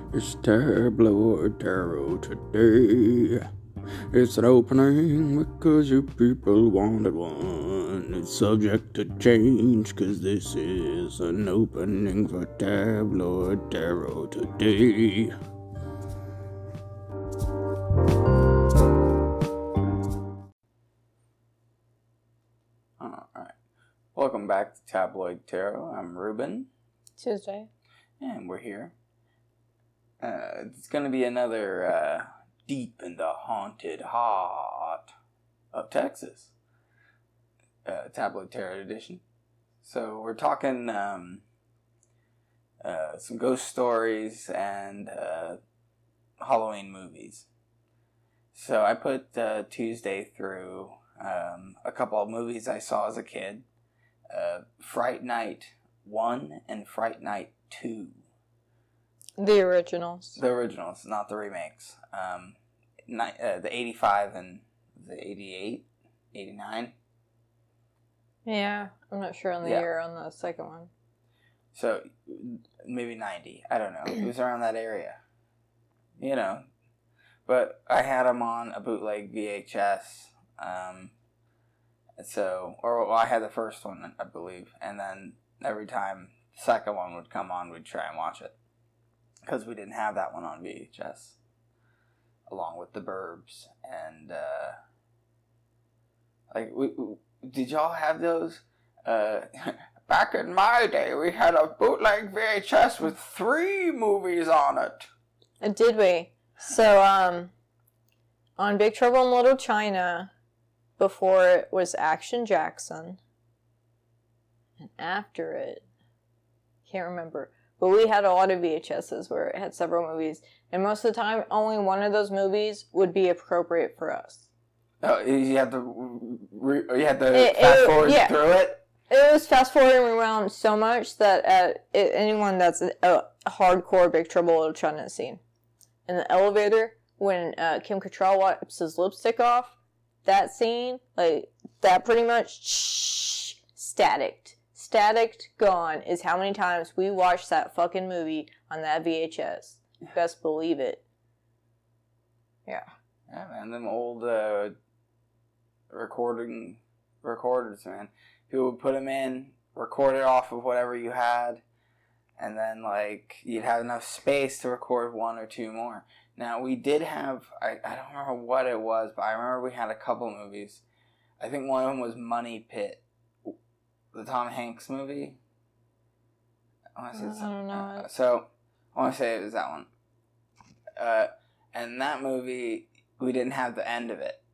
It's Tabloid Tarot today. It's an opening because you people wanted one. It's subject to change because this is an opening for Tabloid Tarot today. Alright. Welcome back to Tabloid Tarot. I'm Ruben. Tuesday. And we're here. It's going to be another deep in the haunted heart of Texas Tabloid Tarot edition. So we're talking some ghost stories and Halloween movies. So I put Tuesday through a couple of movies I saw as a kid. Fright Night 1 and Fright Night 2. The originals. The originals, not the remakes. The 85 and the 88, 89. Yeah, I'm not sure on the year on the second one. So, maybe 90. I don't know. It was around that area. You know. But I had them on a bootleg VHS. I had the first one, I believe. And then every time the second one would come on, we'd try and watch it. Because we didn't have that one on VHS. Along with The Burbs. And, did y'all have those? Back in my day, we had a bootleg VHS with 3 movies on it. Did we? So, on Big Trouble in Little China, before it was Action Jackson. And after it, can't remember. But we had a lot of VHSs where it had several movies. And most of the time, only one of those movies would be appropriate for us. Oh, you had to fast forward through it? It was fast forwarding around so much that anyone that's a hardcore Big Trouble in Little China has seen. In the elevator, when Kim Cattrall wipes his lipstick off, that scene, like, that pretty much staticked. Static gone is how many times we watched that fucking movie on that VHS. Best believe it. Yeah. Yeah, man, them old recorders, man. People would put them in, record it off of whatever you had, and then, like, you'd have enough space to record 1 or 2 more. Now, we did have, I don't remember what it was, but I remember we had a couple movies. I think one of them was Money Pit. The Tom Hanks movie. I don't know. So, I want to say it was that one. And that movie, we didn't have the end of it.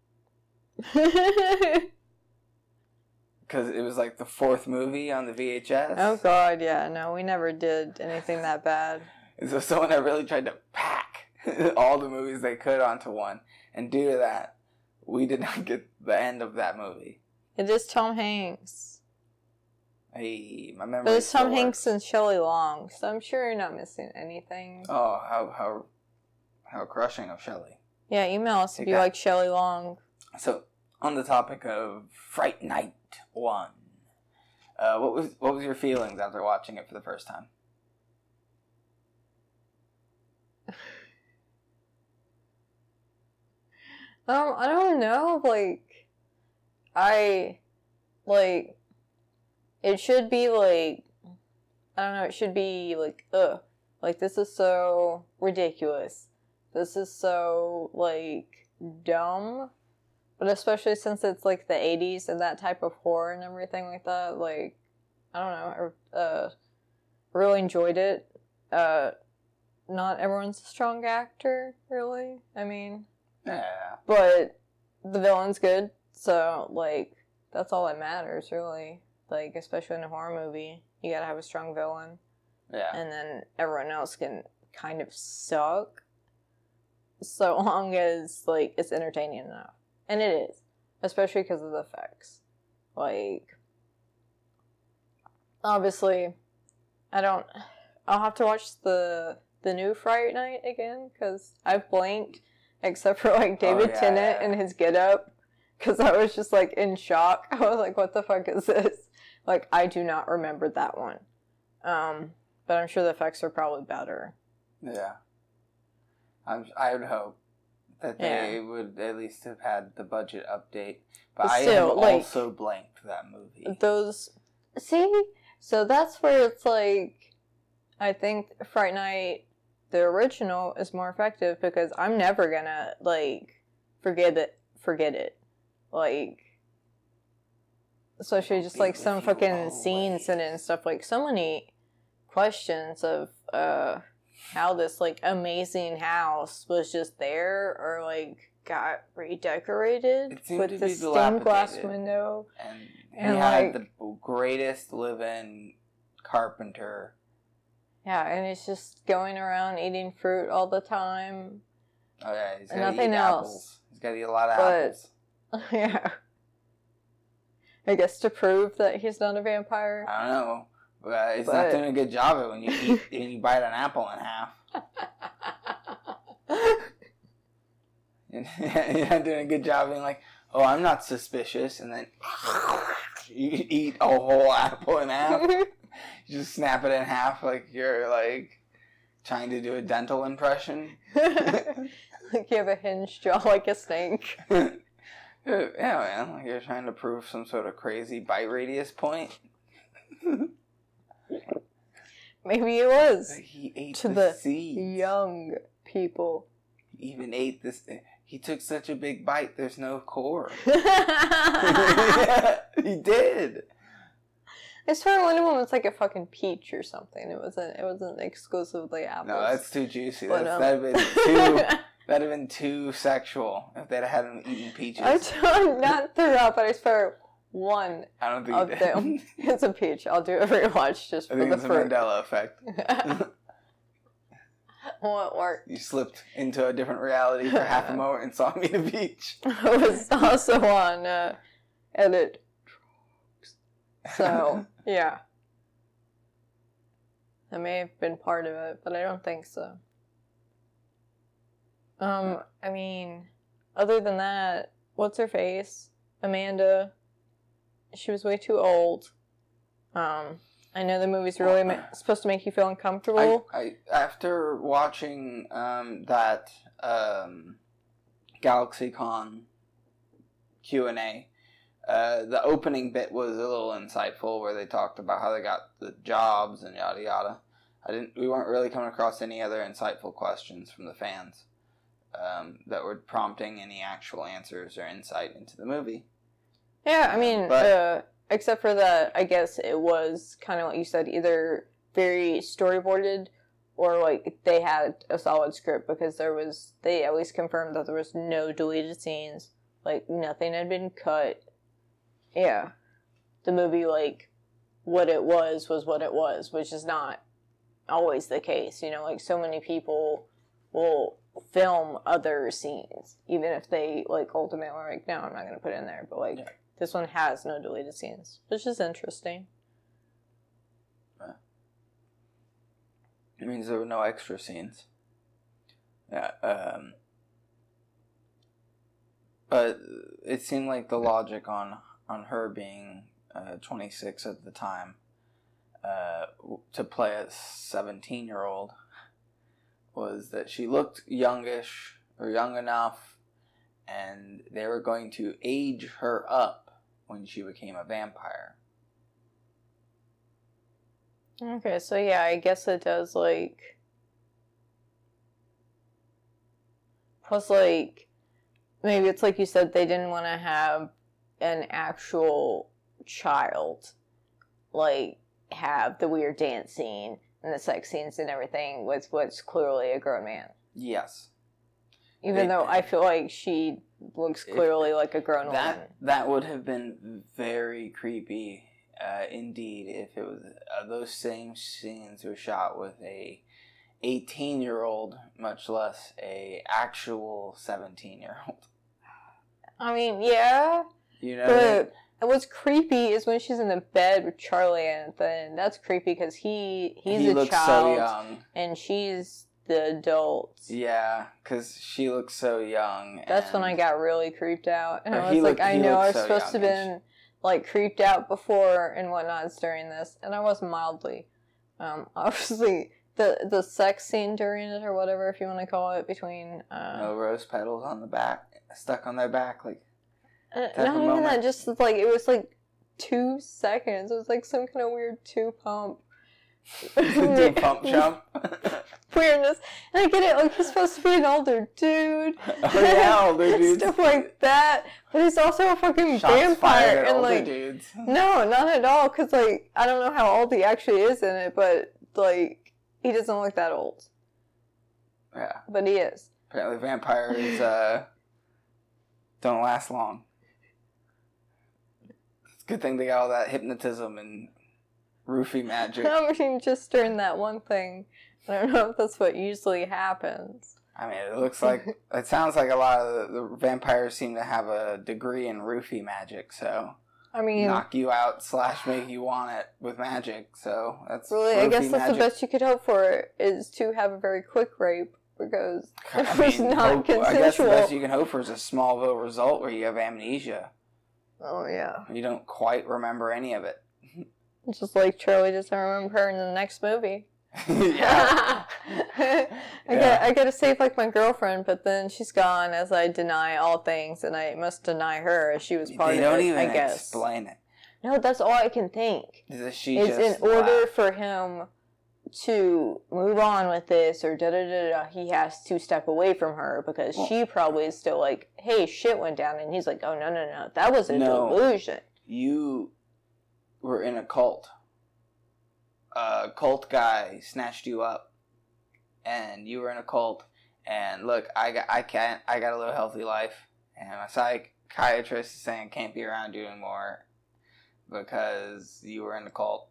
Because it was like the 4th movie on the VHS. Oh, God, yeah. No, we never did anything that bad. And so someone had really tried to pack all the movies they could onto one. And due to that, we did not get the end of that movie. It is Tom Hanks. Hey, my memory. But it's Tom Hanks and Shelley Long, so I'm sure you're not missing anything. Oh, how crushing of Shelley. Yeah, email us if you like Shelley Long. So, on the topic of Fright Night 1, what was your feelings after watching it for the first time? I don't know, it should be, it should be, this is so ridiculous. This is so, dumb. But especially since it's, the 80s and that type of horror and everything like that, I don't know, I really enjoyed it. Not everyone's a strong actor, really. I mean... Yeah. But the villain's good, so, that's all that matters, really. Especially in a horror movie, you gotta have a strong villain. Yeah. And then everyone else can kind of suck, so long as, it's entertaining enough. And it is. Especially because of the effects. Obviously, I'll have to watch the new Fright Night again, because I've blanked, except for, David Tennant and his get-up. Because I was just, in shock. I was like, what the fuck is this? I do not remember that one. But I'm sure the effects are probably better. Yeah. I would hope that they Yeah. would at least have had the budget update. But But I still, have like, also blanked that movie. So that's where it's like, I think Fright Night, the original, is more effective because I'm never gonna, like, forget it. Like, especially just, like, some fucking scenes in it and stuff. Like, so many questions of, how this, like, amazing house was just there or, like, got redecorated with the stained glass window. And he And, had like, the greatest live-in carpenter. yeah, and it's just going around eating fruit all the time. Oh yeah, he's And got to nothing eat else. apples. He's got to eat a lot of But- apples. Yeah. I guess to prove that he's not a vampire. I don't know. But it's not doing a good job of it when you eat and you bite an apple in half. You're not doing a good job being like, oh, I'm not suspicious, and then you eat a whole apple in half. You just snap it in half like you're like trying to do a dental impression. Like you have a hinged jaw like a snake. Yeah, man. Like you're trying to prove some sort of crazy bite radius point. Maybe it was. He ate To the the seeds. young people. He even ate this. He took such a big bite. There's no core. He did. I swear one of them was like a fucking peach or something. It wasn't exclusively apples. No, that's too juicy. But, That'd have been too sexual if they'd had him eating peaches. I'm trying not to throw up, but I swear one I don't think of he did. them is a peach. I'll do a rewatch just I for think the it's a fruit. Mandela effect. What worked? You slipped into a different reality for half a moment and saw me at a beach. I was also on edit. So, yeah. That may have been part of it, but I don't think so. I mean, other than that, what's her face? Amanda. She was way too old. I know the movie's really supposed to make you feel uncomfortable. I after watching that GalaxyCon Q&A, the opening bit was a little insightful where they talked about how they got the jobs and yada yada. We weren't really coming across any other insightful questions from the fans that were prompting any actual answers or insight into the movie. Yeah, I mean, except for that, I guess it was kind of what you said, either very storyboarded or like they had a solid script because they at least confirmed that there was no deleted scenes, like nothing had been cut. Yeah. The movie, like, what it was what it was, which is not always the case. You know, like so many people will film other scenes, even if they like ultimately are like, no, I'm not going to put it in there, but like, this one has no deleted scenes, which is interesting. It means there were no extra scenes. Yeah, but it seemed like the logic on her being 26 at the time to play a 17-year-old was that she looked youngish or young enough, and they were going to age her up when she became a vampire. Okay, so yeah, I guess it does, like... Plus, like, maybe it's like you said, they didn't want to have an actual child, like, have the weird dance scene and the sex scenes and everything with what's clearly a grown man. Yes. Even though I feel like she looks clearly like a grown woman. That would have been very creepy, indeed, if it was those same scenes were shot with a 18-year-old, much less a actual 17-year-old. I mean, yeah. You know. But what's creepy is when she's in the bed with Charlie, and then that's creepy because he's a looks child, so young, and she's the adult. Yeah, because she looks so young. That's when I got really creeped out, and I was like, I know I was so supposed to have been like creeped out before and whatnot during this, and I was mildly. Obviously, the sex scene during it, or whatever, if you want to call it, between no rose petals on the back, stuck on their back, like. Not even that. Just like it was like 2 seconds. It was like some kind of weird 2-pump. 2-pump jump. Weirdness. And I get it. Like he's supposed to be an older dude. Oh yeah, older dudes. Stuff like that. But he's also a fucking vampire. And like, dudes. No, not at all. Cause like I don't know how old he actually is in it, but like he doesn't look that old. Yeah. But he is. Apparently, vampires don't last long. It's a good thing they got all that hypnotism and roofie magic. I mean, just during that one thing. I don't know if that's what usually happens. I mean, it sounds like a lot of the vampires seem to have a degree in roofie magic, so. I mean. Knock you out / make you want it with magic, so that's really, I guess that's the best you could hope for, is to have a very quick rape, because it's not consensual. I guess the best you can hope for is a Smallville result where you have amnesia. Oh, yeah. You don't quite remember any of it. Just like Charlie doesn't remember her in the next movie. Yeah. I gotta save like my girlfriend, but then she's gone as I deny all things, and I must deny her as she was part of it. They don't even explain it. No, that's all I can think. It's in order for him to move on with this, or he has to step away from her, because she probably is still like, hey, shit went down, and he's like, oh, no, that was a delusion. You were in a cult. A cult guy snatched you up, and you were in a cult, and look, I got a little healthy life, and my psychiatrist is saying I can't be around you anymore because you were in the cult.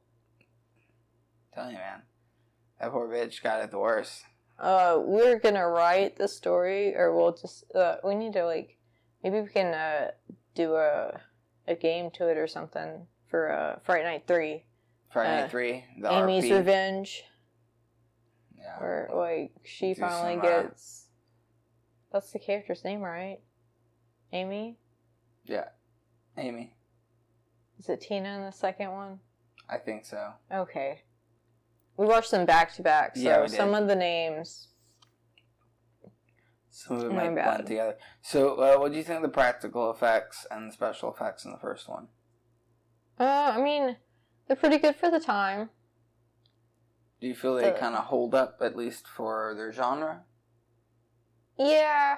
I'm telling you, man, that poor bitch got it the worst. We're gonna write the story, or we'll just we need to like, maybe we can do a game to it or something for Friday Night 3. Friday Night 3, the Amy's RP. Revenge. Yeah. Where, like, she finally gets... That's the character's name, right? Amy? Yeah. Amy. Is it Tina in the second one? I think so. Okay. We watched them back-to-back, so some of the names... Some of them might blend together. So, what do you think of the practical effects and the special effects in the first one? I mean... They're pretty good for the time. Do you feel they kind of hold up, at least for their genre? Yeah.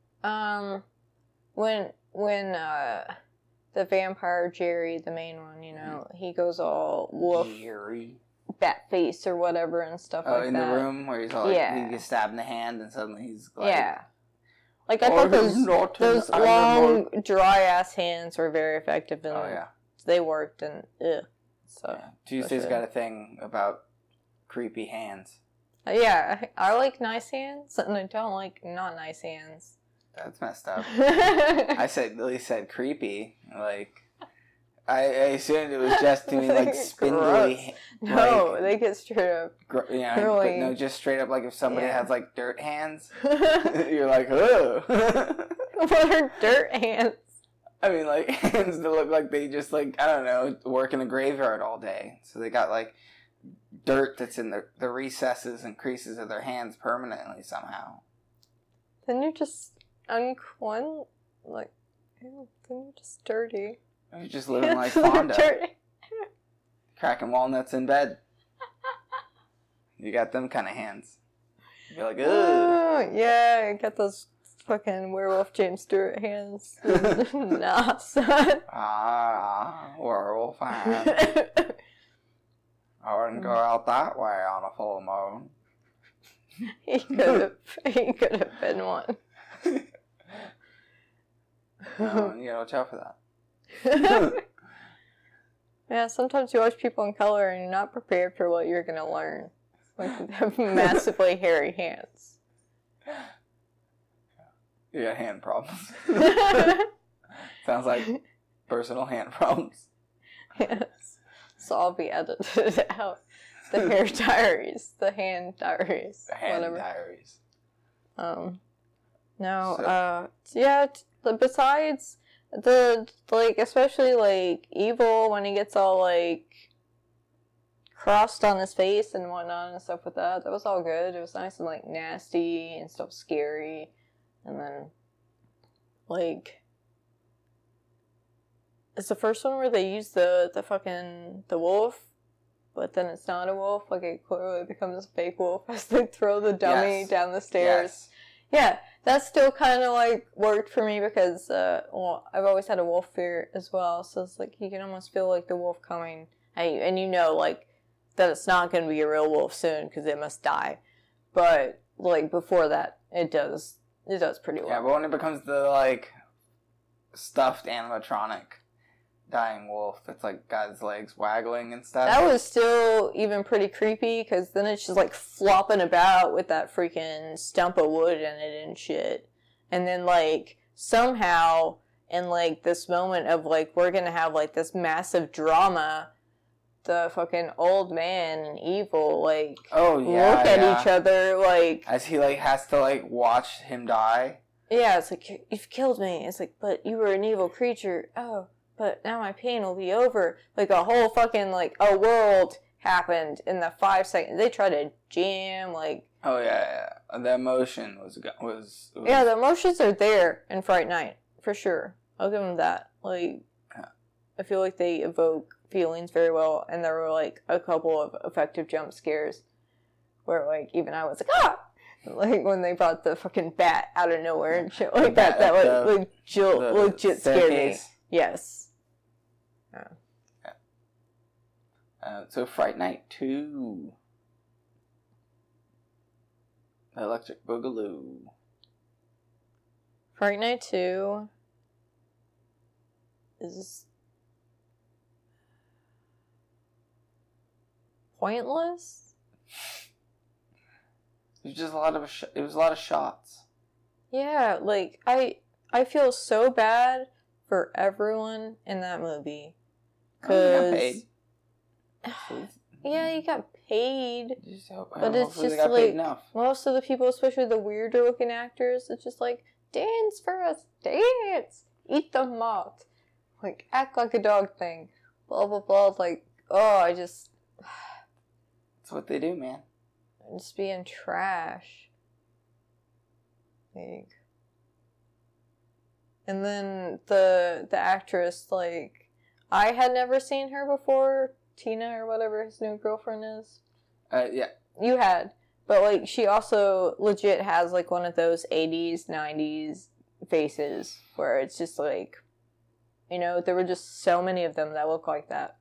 When the vampire Jerry, the main one, you know, he goes all wolf, Jerry, bat face or whatever and stuff like that. Oh, in the room where he's all like, he gets stabbed in the hand and suddenly he's like, like I thought those long dry ass hands were very effective and they worked and So Tuesday's got a thing about creepy hands. I like nice hands, and I don't like not nice hands. That's messed up. I at least said creepy. Like, I assumed it was just to mean like spindly. No, like, they get straight up. But no, just straight up. Like if somebody has like dirt hands, you're like, oh. What are dirt hands? I mean, like, hands that look like they just, like, I don't know, work in a graveyard all day. So they got, like, dirt that's in the recesses and creases of their hands permanently somehow. Then you're just then you're just dirty. You're just living like Fonda. Cracking walnuts in bed. You got them kind of hands. You're like, ugh. Oh, yeah, I got those fucking werewolf James Stewart hands. Nah, son. Werewolf hands. I wouldn't go out that way on a full moon. He could have been one. No, you gotta watch out for that. Yeah, sometimes you watch people in color and you're not prepared for what you're gonna learn. Like they have massively hairy hands. You got hand problems. Sounds like personal hand problems. Yes. So I'll be edited out. The hair diaries. The hand diaries. The hand diaries. Besides the, like, especially, like, Evil, when he gets all, like, crossed on his face and whatnot and stuff with that. That was all good. It was nice and, like, nasty and stuff scary. And then, like, it's the first one where they use the wolf, but then it's not a wolf. Like, it clearly becomes a fake wolf as they throw the dummy down the stairs. Yeah, that still kind of, like, worked for me because, well, I've always had a wolf fear as well. So it's like, you can almost feel, like, the wolf coming. And you know, like, that it's not going to be a real wolf soon because it must die. But, like, before that, it does pretty well. Yeah, but when it becomes the, like, stuffed animatronic dying wolf that's, like, got his legs waggling and stuff. That was still even pretty creepy because then it's just, like, flopping about with that freaking stump of wood in it and shit. And then, like, somehow, in, like, this moment of, like, we're going to have, like, this massive drama, the fucking old man and Evil, like, look at each other, like... As he, like, has to, like, watch him die. Yeah, it's like, you've killed me. It's like, but you were an evil creature. Oh, but now my pain will be over. Like, a whole fucking, like, a world happened in the 5 seconds. They tried to jam, like... Oh, yeah. The emotion was... Yeah, the emotions are there in Fright Night, for sure. I'll give them that. Like, I feel like they evoke feelings very well, and there were, like, a couple of effective jump scares where, like, even I was like, ah! Like, when they brought the fucking bat out of nowhere and shit like that, that was legit scared me. Yes. So, Fright Night 2. Electric Boogaloo. Fright Night 2 is... pointless? It was just a lot of shots. Yeah, like, I feel so bad for everyone in that movie. Cause... Yeah, you got paid. But it's just like, most of the people, especially the weirder looking actors, it's just like, dance for us, dance! Eat the moth. Like, act like a dog thing. Blah, blah, blah. Like, oh, I just... That's what they do, man. Just being trash. Like... And then the actress, like, I had never seen her before. Tina or whatever his new girlfriend is. Yeah. You had. But, like, she also legit has, like, one of those 80s, 90s faces where it's just, like, you know, there were just so many of them that look like that.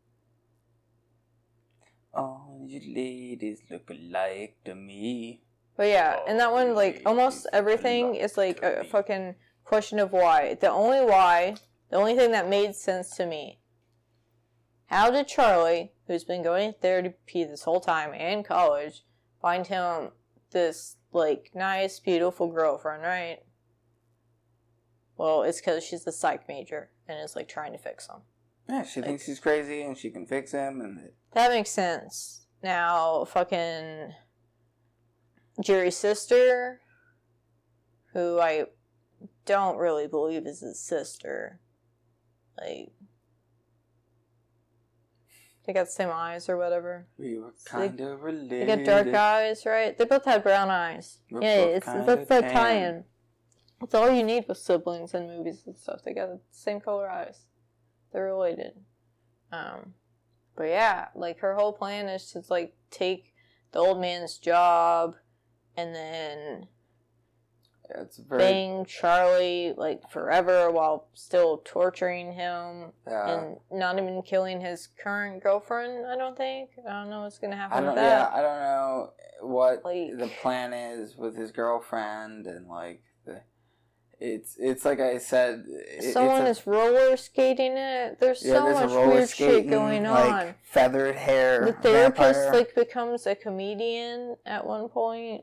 All you ladies look alike to me. But, yeah, and that one, like, almost everything is, like, a fucking question of why. The only thing that made sense to me. How did Charlie, who's been going to therapy this whole time and college, find him this, like, nice, beautiful girlfriend, right? Well, it's because she's a psych major and is, like, trying to fix him. Yeah, she thinks he's crazy and she can fix him. And that makes sense. Now, fucking Jerry's sister, who I don't really believe is his sister, like... They got the same eyes or whatever. We were kind of related. They got dark eyes, right? They both had brown eyes. That's that tie-in. That's all you need with siblings in movies and stuff. They got the same color eyes. They're related. But yeah, like, her whole plan is to, like, take the old man's job and then... Yeah, it's bang Charlie, like, forever while still torturing him and not even killing his current girlfriend, I don't think. I don't know what's going to happen with that. Yeah, I don't know what the plan is with his girlfriend and, like, it's like I said... Someone is roller skating it. There's so much weird shit going on. Like, feathered hair. The therapist, like, becomes a comedian at one point.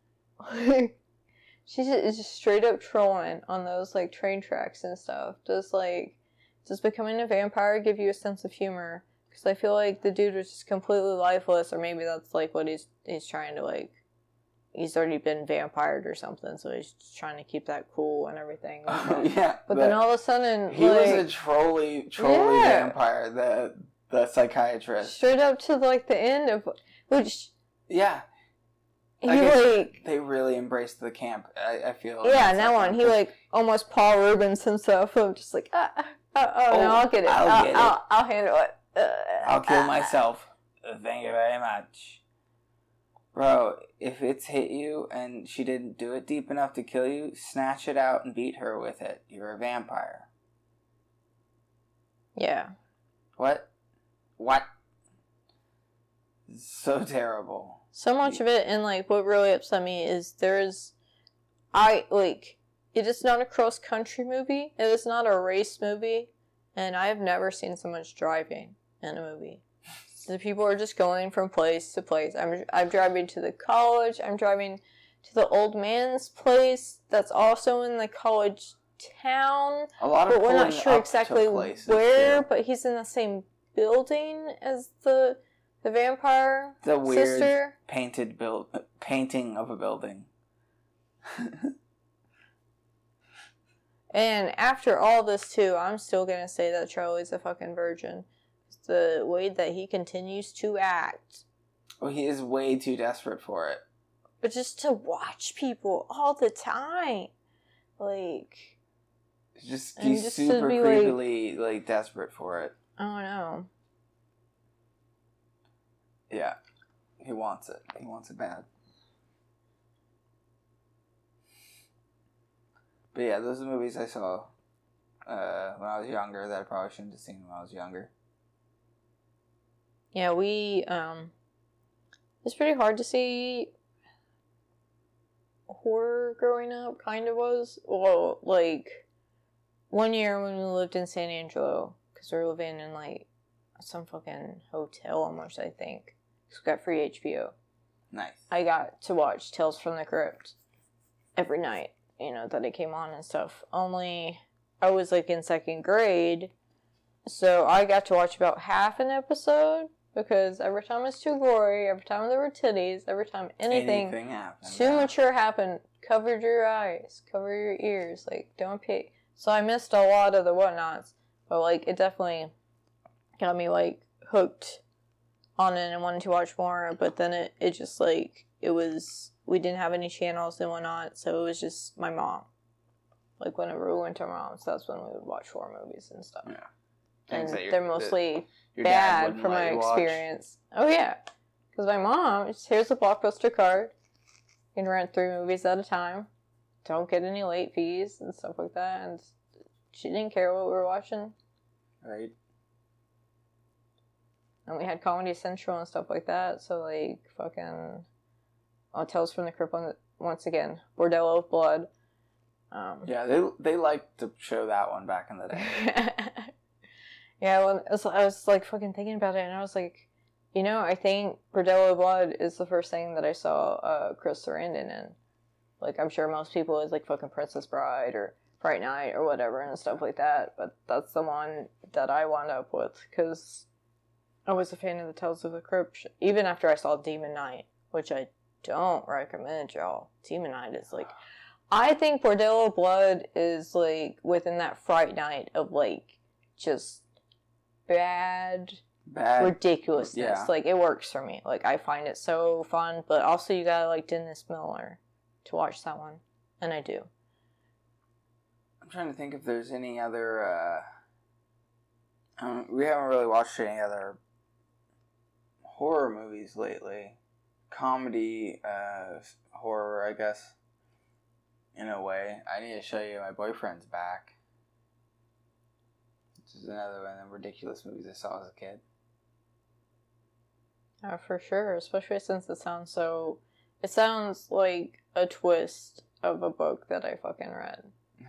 She is just straight up trolling on those, like, train tracks and stuff. Does becoming a vampire give you a sense of humor? Because I feel like the dude was just completely lifeless, or maybe that's, like, what he's trying to, like... He's already been vampired or something, so he's just trying to keep that cool and everything. Yeah. But then all of a sudden, he was a trolly vampire. The psychiatrist. Straight up to like the end of which. Yeah. He like they really embraced the camp. I feel. Yeah, that one he like almost Paul Rubens himself. I'm just like, no, I'll get it. I'll handle it. I'll kill myself. Thank you very much, bro. If it's hit you and she didn't do it deep enough to kill you, snatch it out and beat her with it. You're a vampire. Yeah. What? So terrible. So much of it, and like what really upset me is it is not a cross-country movie, it is not a race movie, and I have never seen so much driving in a movie. The people are just going from place to place. I'm driving to the college, I'm driving to the old man's place that's also in the college town, a lot of but we're not sure exactly where, but he's in the same building as the vampire the weird sister. Painting of a building. And after all this too, I'm still gonna say that Charlie's a fucking virgin. The way that he continues to act. Well, he is way too desperate for it. But just to watch people all the time, like, he's super creepily like desperate for it. I don't know. Yeah, he wants it. He wants it bad. But yeah, those are the movies I saw when I was younger that I probably shouldn't have seen when I was younger. Yeah, it's pretty hard to see horror growing up, kind of was. Well, like, one year when we lived in San Angelo, because we were living in, like, some fucking hotel almost, I think. Because we got free HBO. Nice. I got to watch Tales from the Crypt every night, that it came on and stuff. Only, I was, like, in 2nd grade, so I got to watch about half an episode, because every time it's too gory, every time there were titties, every time anything happened, too mature happened, cover your eyes, cover your ears, like, don't pay. So I missed a lot of the whatnots, but, like, it definitely got me, like, hooked on it and wanted to watch more, but then it just, like, we didn't have any channels and whatnot, so it was just my mom. Like, whenever we went to our mom's, that's when we would watch horror movies and stuff. Yeah. And they're mostly bad from my experience. Oh, yeah. Because my mom, here's a Blockbuster card. You can rent 3 movies at a time. Don't get any late fees and stuff like that. And she didn't care what we were watching. Right. And we had Comedy Central and stuff like that. So, like, fucking Tales from the Crypt once again. Bordello of Blood. Yeah, they liked to show that one back in the day. Yeah, I was like fucking thinking about it, and I was like, I think Bordello of Blood is the first thing that I saw Chris Sarandon in. Like, I'm sure most people is like fucking Princess Bride or Fright Night or whatever and stuff like that, but that's the one that I wound up with, because I was a fan of the Tales of the Crypt, even after I saw Demon Knight, which I don't recommend, y'all. Demon Knight is like, I think Bordello of Blood is like within that Fright Night of like just bad ridiculousness. Yeah. Like, it works for me. Like, I find it so fun, but also you gotta like Dennis Miller to watch that one, and I do. I'm trying to think if there's any other we haven't really watched any other horror movies lately. Comedy horror, I guess, in a way. I need to show you My Boyfriend's Back. This is another one of the ridiculous movies I saw as a kid. For sure, especially since it sounds like a twist of a book that I fucking read.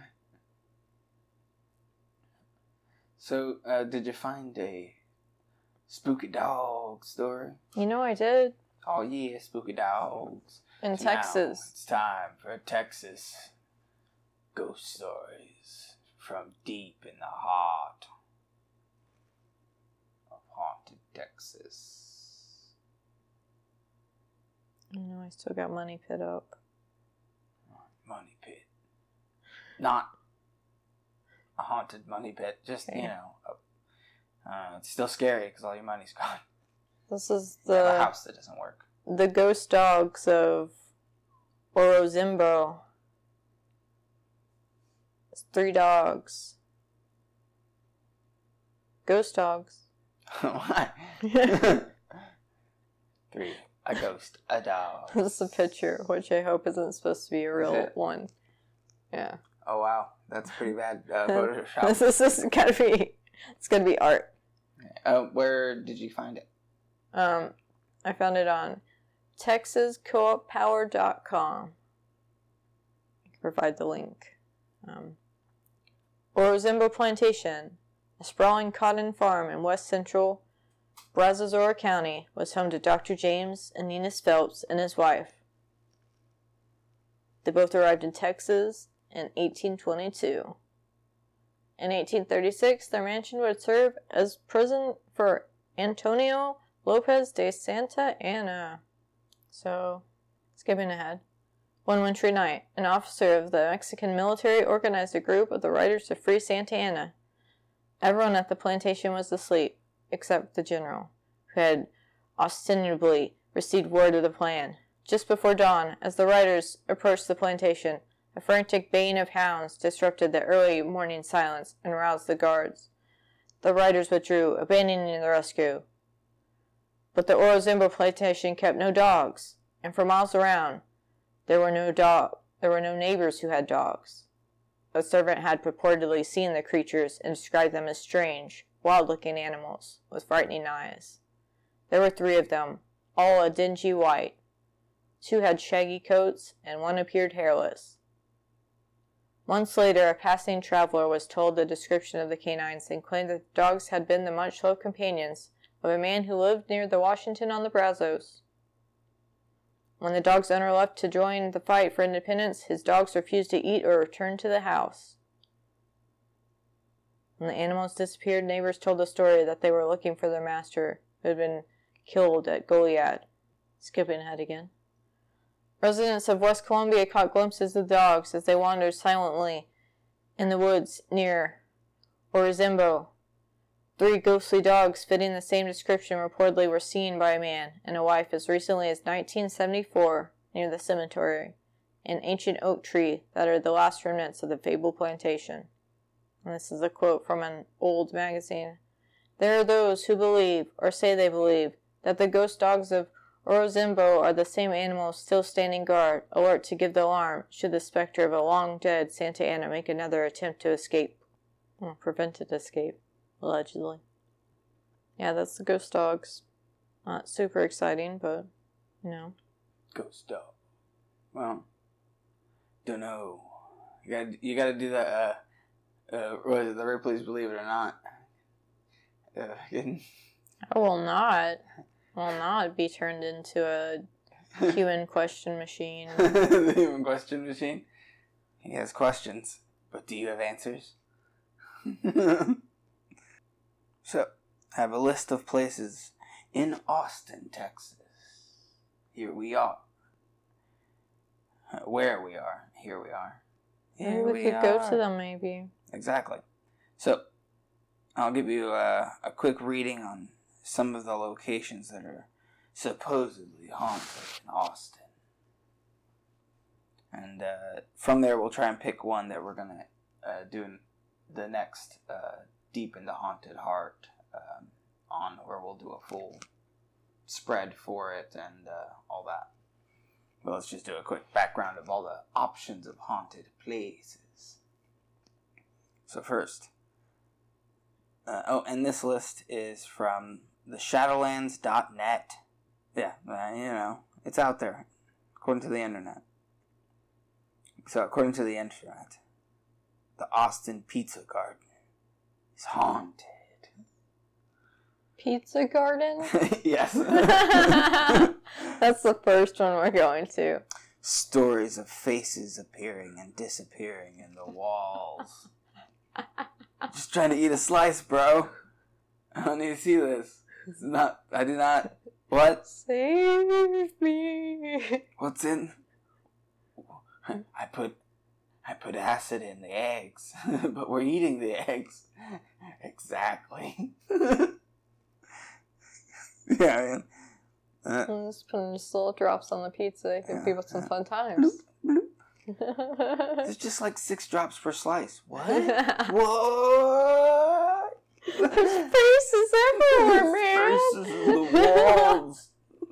So, did you find a spooky dog story? I did. Oh yeah, spooky dogs. In Texas. Now it's time for Texas ghost stories from deep in the heart of haunted Texas. I still got Money Pit up. Money Pit. Not a haunted money pit, just, okay. It's still scary because all your money's gone. This is You have a house that doesn't work. the ghost dogs of Orozimbo. It's 3 dogs. Ghost dogs. Why? 3. A ghost. A dog. This is a picture, which I hope isn't supposed to be a real it? one. Yeah. Oh, wow. That's pretty bad Photoshop. This is gotta be. It's gonna be art. Where did you find it? I found it on TexasCoopPower.com. I can provide the link. Orozimbo Plantation, a sprawling cotton farm in west central Brazoria County, was home to Dr. James and Nina Phelps and his wife. They both arrived in Texas in 1822. In 1836, their mansion would serve as prison for Antonio Lopez de Santa Anna. So, skipping ahead. One wintry night, an officer of the Mexican military organized a group of the Riders to free Santa Anna. Everyone at the plantation was asleep, except the general, who had ostensibly received word of the plan. Just before dawn, as the Riders approached the plantation, a frantic baying of hounds disrupted the early morning silence and roused the guards. The Riders withdrew, abandoning the rescue. But the Orozimbo plantation kept no dogs, and for miles around, there were no neighbors who had dogs. A servant had purportedly seen the creatures and described them as strange, wild-looking animals with frightening eyes. There were 3 of them, all a dingy white. 2 had shaggy coats, and 1 appeared hairless. Months later, a passing traveler was told the description of the canines and claimed that the dogs had been the much-loved companions of a man who lived near the Washington on the Brazos. When the dog's owner left to join the fight for independence, his dogs refused to eat or return to the house. When the animals disappeared, neighbors told the story that they were looking for their master, who had been killed at Goliad. Skipping ahead again. Residents of West Columbia caught glimpses of the dogs as they wandered silently in the woods near Orozimbo. 3 ghostly dogs fitting the same description reportedly were seen by a man and a wife as recently as 1974 near the cemetery, an ancient oak tree that are the last remnants of the fabled plantation. And this is a quote from an old magazine. There are those who believe, or say they believe, that the ghost dogs of Orozimbo are the same animals still standing guard, alert to give the alarm should the specter of a long-dead Santa Anna make another attempt to escape. Prevented escape. Allegedly. Yeah, that's the ghost dogs. Not super exciting, but, you know. Ghost dog. Well, don't know. You gotta do that, what is it, the Ripley's Believe It or Not. I will not be turned into a human question machine. The human question machine? He has questions, but do you have answers? So, I have a list of places in Austin, Texas. Here we are. Where we are. Here we are. Maybe we could go to them, maybe. Exactly. So, I'll give you a quick reading on some of the locations that are supposedly haunted in Austin. And from there, we'll try and pick one that we're going to do in the next Deep into Haunted Heart on, where we'll do a full spread for it and all that. But let's just do a quick background of all the options of haunted places. So first, and this list is from theshadowlands.net. Yeah, you know, it's out there, according to the internet. So according to the internet, the Austin Pizza Garden is haunted. Pizza Garden? Yes. That's the first one we're going to. Stories of faces appearing and disappearing in the walls. Just trying to eat a slice, bro. I don't need to see this. It's not. I do not. What? Save me. What's in? I put acid in the eggs, but we're eating the eggs. Exactly. Yeah, man. Just putting just little drops on the pizza. Give people some fun times. There's just like 6 drops per slice. What? What? There's faces everywhere, man. Faces in the walls.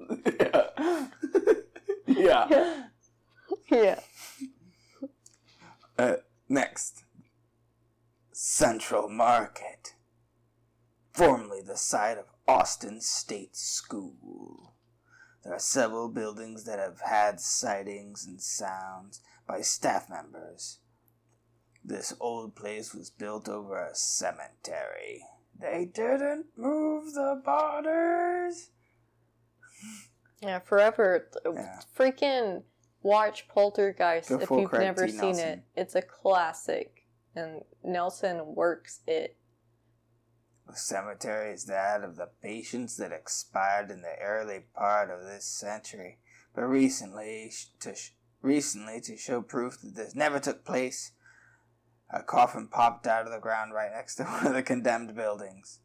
Yeah. Yeah. Next. Central Market. Formerly the site of Austin State School. There are several buildings that have had sightings and sounds by staff members. This old place was built over a cemetery. They didn't move the borders. Yeah, forever. Yeah. Freaking watch Poltergeist Go if full you've Craig never T. seen Nelson. it. It's a classic, and Nelson works it. The cemetery is that of the patients that expired in the early part of this century, but recently, to show proof that this never took place, a coffin popped out of the ground right next to one of the condemned buildings.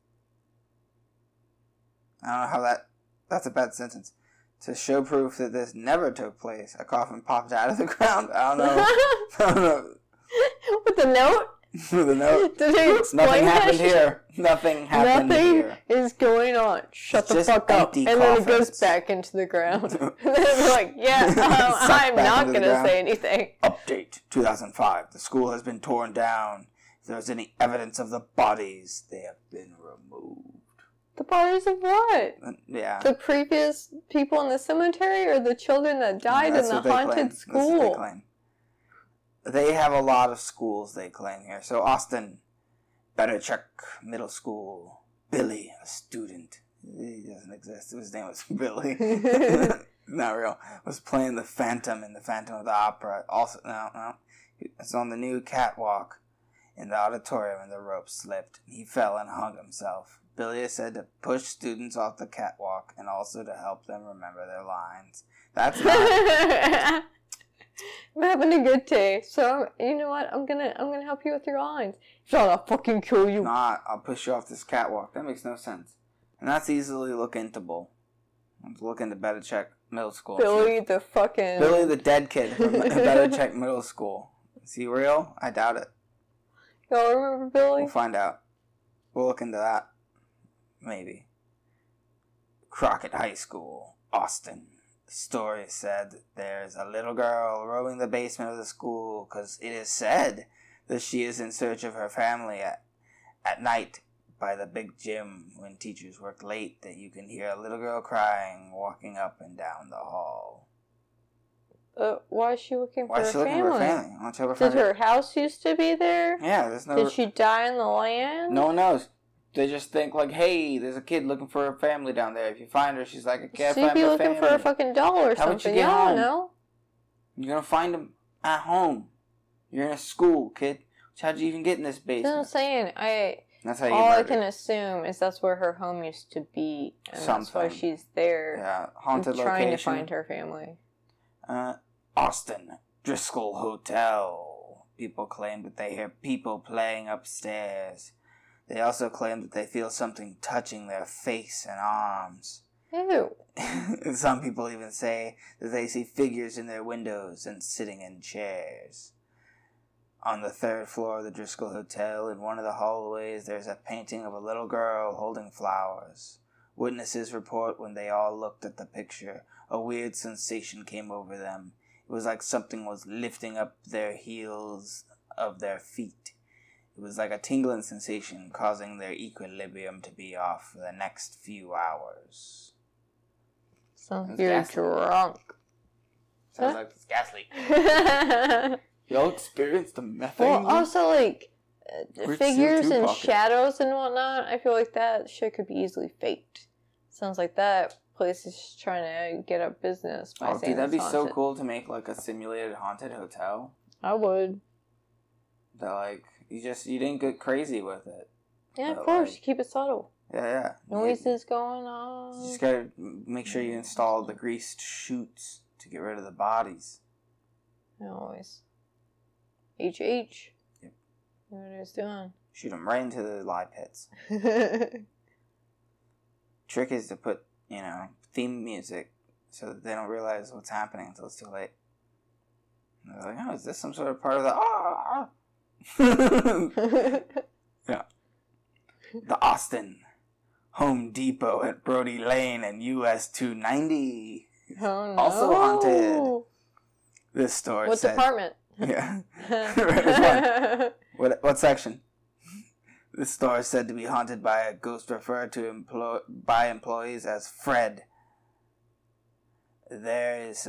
I don't know how that's a bad sentence. To show proof that this never took place, a coffin popped out of the ground. I don't know. I don't know. With the note? With a note. Did they explain Nothing that happened shit? here. Nothing happened Nothing here. is going on. Shut It's the just fuck up. empty And then it goes coffins. back into the ground. And then they're like, yeah, Sucked I'm back not into the going to ground. say anything. Update 2005. The school has been torn down. If there's any evidence of the bodies, they have been removed. The bodies of what? Yeah. The previous people in the cemetery or the children that died That's in what the they claim. haunted That's what they school? claim. They have a lot of schools they claim here. So Austin, Butterchuck Middle School. Billy, a student. He doesn't exist. His name was Billy. Not real. Was playing the Phantom in the Phantom of the Opera. Also, no. It's on the new catwalk in the auditorium and the rope slipped. He fell and hung himself. Billy is said to push students off the catwalk and also to help them remember their lines. That's not... I'm having a good day, so you know what? I'm gonna help you with your lines. If not, I'll fucking kill you. Not, I'll push you off this catwalk. That makes no sense. And that's easily look intoable. Let's look into Butterchuck Middle School. Billy the fucking... Billy the dead kid from Butterchuck Middle School. Is he real? I doubt it. Y'all remember Billy? We'll find out. We'll look into that. Maybe. Crockett High School, Austin. The story said that there's a little girl roaming the basement of the school because it is said that she is in search of her family at night by the big gym when teachers work late, that you can hear a little girl crying walking up and down the hall. Why is she looking for her Why is she looking for her family? Why don't you ever Did find her house used to be there? Yeah, there's no... Did she die in the land? No one knows. They just think like, hey, there's a kid looking for her family down there. If you find her, she's like, I can't So you'd find be my looking family. for a fucking doll or How would you something. get I don't home? know. You're gonna find them at home. You're in a school, kid. How'd you even get in this That's what I'm basement? saying. That's how you All I murdered. can assume is that's where her home used to be, and that's why Something. she's there. Yeah, haunted trying location. to find her family. Austin Driscoll Hotel. People claim that they hear people playing upstairs. They also claim that they feel something touching their face and arms. Ew. Some people even say that they see figures in their windows and sitting in chairs. On the 3rd floor of the Driscoll Hotel, in one of the hallways, there's a painting of a little girl holding flowers. Witnesses report when they all looked at the picture, a weird sensation came over them. It was like something was lifting up their heels of their feet. It was like a tingling sensation, causing their equilibrium to be off for the next few hours. Sounds It's like you're ghastly. drunk. Sounds like it's ghastly. Y'all experienced the methane? Well, also, like, Where'd figures CO2 and pocket? shadows and whatnot, I feel like that shit could be easily faked. Sounds like that place is just trying to get up business by Oh, saying dude, that'd be it's so haunted. cool to make like a simulated haunted hotel. I would. That like you didn't get crazy with it. Yeah, of But, course. like- Keep it subtle. Yeah. Noises going You on. just gotta make sure you install the greased chutes to get rid of the bodies. Always. HH. Yep. What it is doing. Shoot them right into the lye pits. Trick is to put, theme music so that they don't realize what's happening until it's too late. And they're like, oh, is this some sort of part of the... Yeah. The Austin Home Depot at Brody Lane and US 290. Oh, no. Also haunted. This store What said... department? Yeah. What section? This store is said to be haunted by a ghost referred to by employees as Fred. There is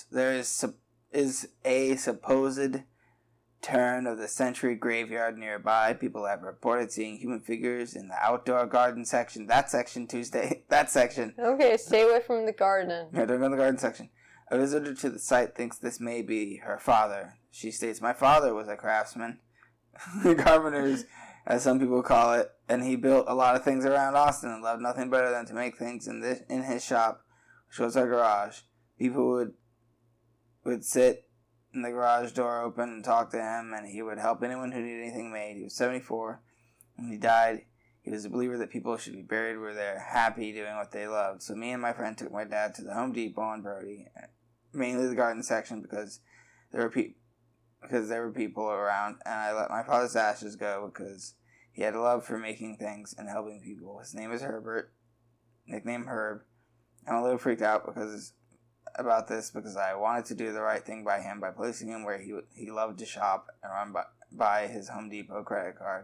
a supposed turn of the century graveyard nearby. People have reported seeing human figures in the outdoor garden section. That section Tuesday. That section. Okay, stay away from the garden. Yeah, don't go in the garden section. A visitor to the site thinks this may be her father. She states, "My father was a craftsman, carpenters, as some people call it, and he built a lot of things around Austin and loved nothing better than to make things in his shop, which was our garage. People would sit in the garage door open and talk to him, and he would help anyone who needed anything made. He was 74. When he died, he was a believer that people should be buried where they're happy doing what they loved. So me and my friend took my dad to the Home Depot on Brody, mainly the garden section because there were people around, and I let my father's ashes go because he had a love for making things and helping people. His name is Herbert, nicknamed Herb. I'm a little freaked out about this because I wanted to do the right thing by him by placing him where he loved to shop and run by his Home Depot credit card.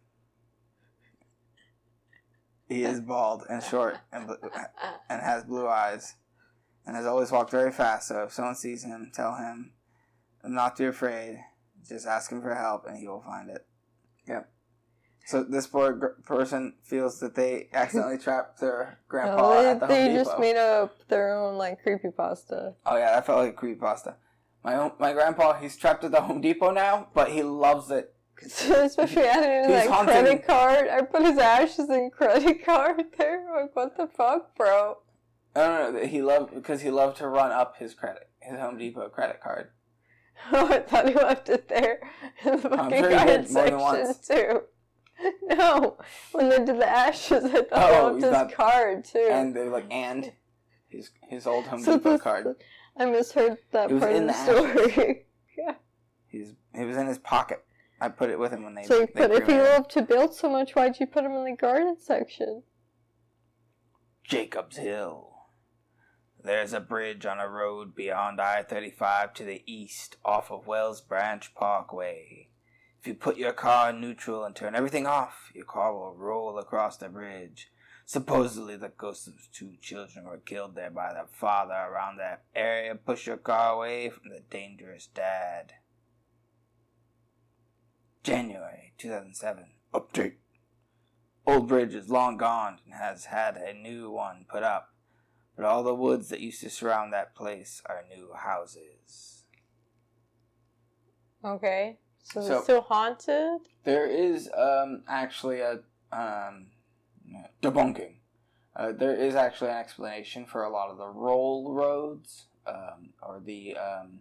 He is bald and short and has blue eyes and has always walked very fast, so if someone sees him, tell him not to be afraid. Just ask him for help and he will find it. Yep. So this poor person feels that they accidentally trapped their grandpa at the Home Depot. They just made up their own, creepypasta. Oh yeah, that felt like a creepypasta. My grandpa, he's trapped at the Home Depot now, but he loves it. Especially adding in credit card. I put his ashes in credit card there. Like, what the fuck, bro? No. He loved to run up his Home Depot credit card. Oh, I thought he left it there in the fucking card section too. No, when they did the ashes, I thought he left his card too. And they and his old Home Depot card. I misheard that part of the story. Yeah. It was in his pocket. I put it with him when they. But if he loved to build so much, why'd you put him in the garden section? Jacobs Hill. There's a bridge on a road beyond I-35 to the east off of Wells Branch Parkway. If you put your car in neutral and turn everything off, your car will roll across the bridge. Supposedly the ghosts of 2 children were killed there by their father around that area. Push your car away from the dangerous dad. January 2007. Update. Old bridge is long gone and has had a new one put up. But all the woods that used to surround that place are new houses. Okay. So it's still haunted? There is actually a debunking. There is actually an explanation for a lot of the roll roads, or the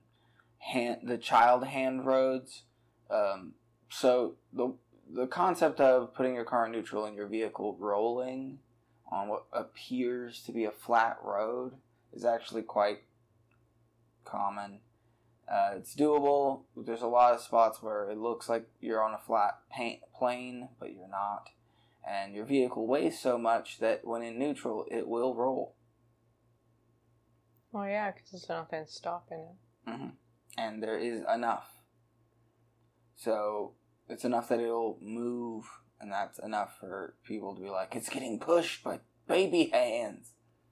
child hand roads. So the concept of putting your car in neutral and your vehicle rolling on what appears to be a flat road is actually quite common. It's doable. There's a lot of spots where it looks like you're on a flat plane, but you're not. And your vehicle weighs so much that when in neutral, it will roll. Oh yeah, because there's nothing stopping it. Mm-hmm. And there is enough. So it's enough that it'll move, and that's enough for people to be like, it's getting pushed by baby hands.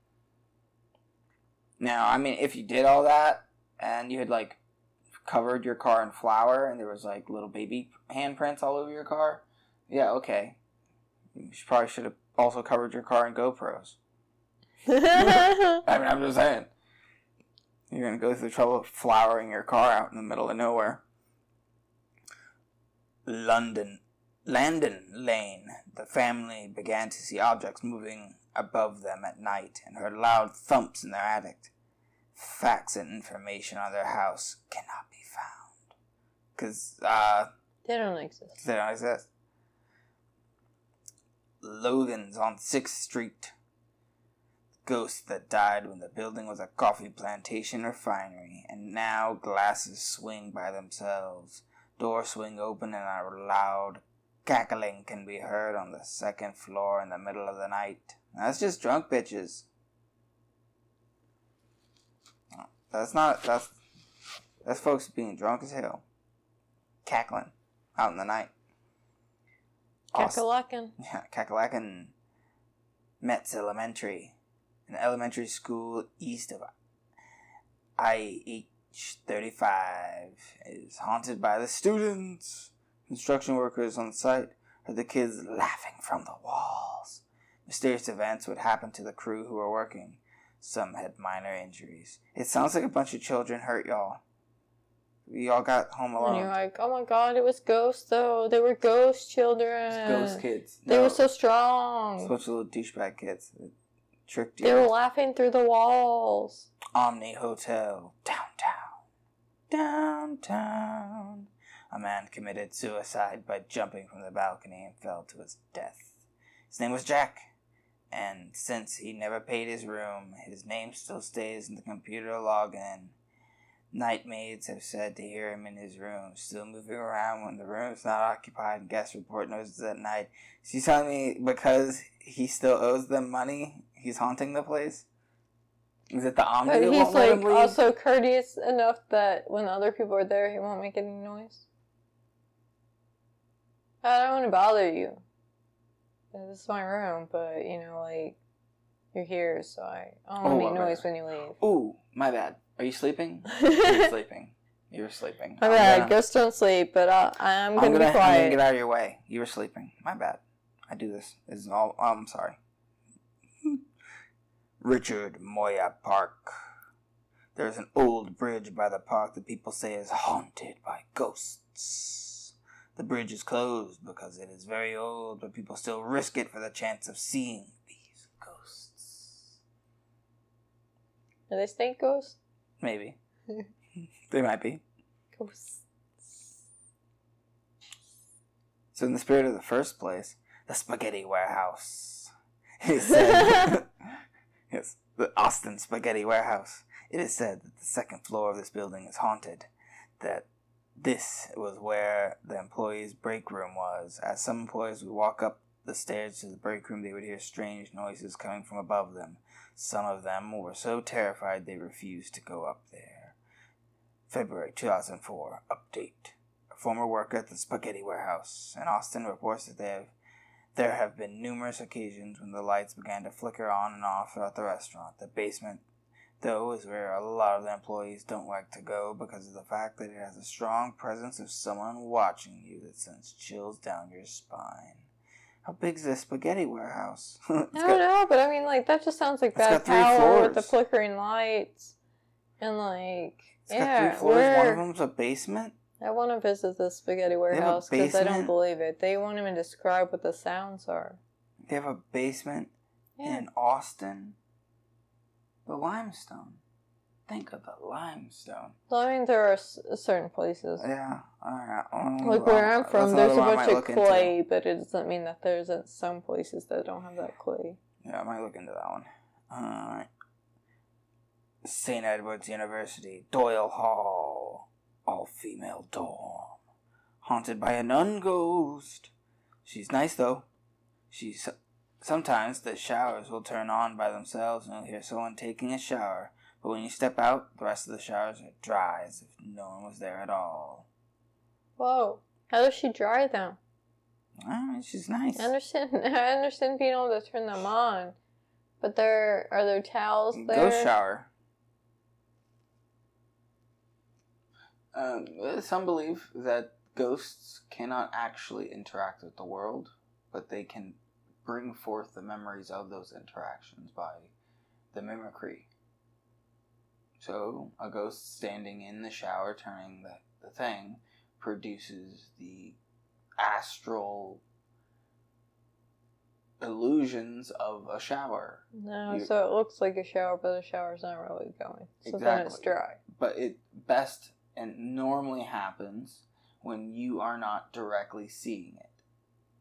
Now, I mean, if you did all that, and you had, covered your car in flour, and there was, little baby handprints all over your car, yeah, okay. You probably should have also covered your car in GoPros. I mean, I'm just saying. You're going to go through the trouble of flouring your car out in the middle of nowhere. Landon Lane. The family began to see objects moving above them at night and heard loud thumps in their attic. Facts and information on their house cannot be found. Because, they don't exist. They don't exist. Logan's on 6th Street. Ghost that died when the building was a coffee plantation refinery, and now glasses swing by themselves. Doors swing open and a loud cackling can be heard on the 2nd floor in the middle of the night. That's just drunk bitches. That's folks being drunk as hell. Cackling out in the night. Kakalackin. Yeah, Kakalackin Metz Elementary, an elementary school east of IH-35, is haunted by the students. Construction workers on site heard the kids laughing from the walls. Mysterious events would happen to the crew who were working. Some had minor injuries. It sounds like a bunch of children hurt y'all. Y'all got home alone. And you're like, oh my god, it was ghosts though. They were ghost children. Ghost kids. They were so strong. Bunch of little douchebag kids. That tricked you. They were laughing through the walls. Omni Hotel. Downtown. A man committed suicide by jumping from the balcony and fell to his death. His name was Jack. And since he never paid his room, his name still stays in the computer login. Night maids have said to hear him in his room, still moving around when the room is not occupied, and guest report notices at night. So you telling me because he still owes them money, he's haunting the place? Is it the Omni But that he's won't let him like leave? also courteous enough that when other people are there, he won't make any noise. I don't want to bother you. This is my room, but you're here, so I don't want to make noise when you leave. Ooh, my bad. Are you sleeping? You're sleeping. You're sleeping. My bad. Ghosts don't sleep, but I'm gonna be quiet. I'm gonna get out of your way. You were sleeping. My bad. I do this. This is all. I'm sorry. Richard Moya Park. There's an old bridge by the park that people say is haunted by ghosts. The bridge is closed because it is very old, but people still risk it for the chance of seeing these ghosts. Are they snake ghosts? Maybe. They might be. Ghosts. So in the spirit of the first place, the Spaghetti Warehouse. It is said, yes, the Austin Spaghetti Warehouse. It is said that the 2nd floor of this building is haunted. That this was where the employees' break room was. As some employees would walk up the stairs to the break room, they would hear strange noises coming from above them. Some of them were so terrified they refused to go up there. February 2004, update. A former worker at the Spaghetti Warehouse in Austin reports that there have been numerous occasions when the lights began to flicker on and off throughout the restaurant. The basement, though, is where a lot of the employees don't like to go because of the fact that it has a strong presence of someone watching you that sends chills down your spine. How big is this Spaghetti Warehouse? I don't know, but I mean, that just sounds like bad power with the flickering lights. And it's got 3 floors. One of them's a basement? I want to visit the Spaghetti Warehouse because I don't believe it. They won't even describe what the sounds are. They have a basement in Austin? The limestone. Think of the limestone. Well, I mean, there are certain places. Yeah, alright. Like where I'm from, there's a bunch of clay, but it doesn't mean that there isn't some places that don't have that clay. Yeah, I might look into that one. Alright. St. Edward's University, Doyle Hall. All-female dorm. Haunted by a nun ghost. She's nice, though. Sometimes the showers will turn on by themselves and you'll hear someone taking a shower. But when you step out, the rest of the showers are dry as if no one was there at all. Whoa. How does she dry them? I mean, she's nice. I understand being able to turn them on. But are there towels there? Ghost shower. Some believe that ghosts cannot actually interact with the world, but they can bring forth the memories of those interactions by the mimicry. So, a ghost standing in the shower turning the thing produces the astral illusions of a shower. No, so it looks like a shower, but the shower's not really going. So then it's dry. But it best and normally happens when you are not directly seeing it.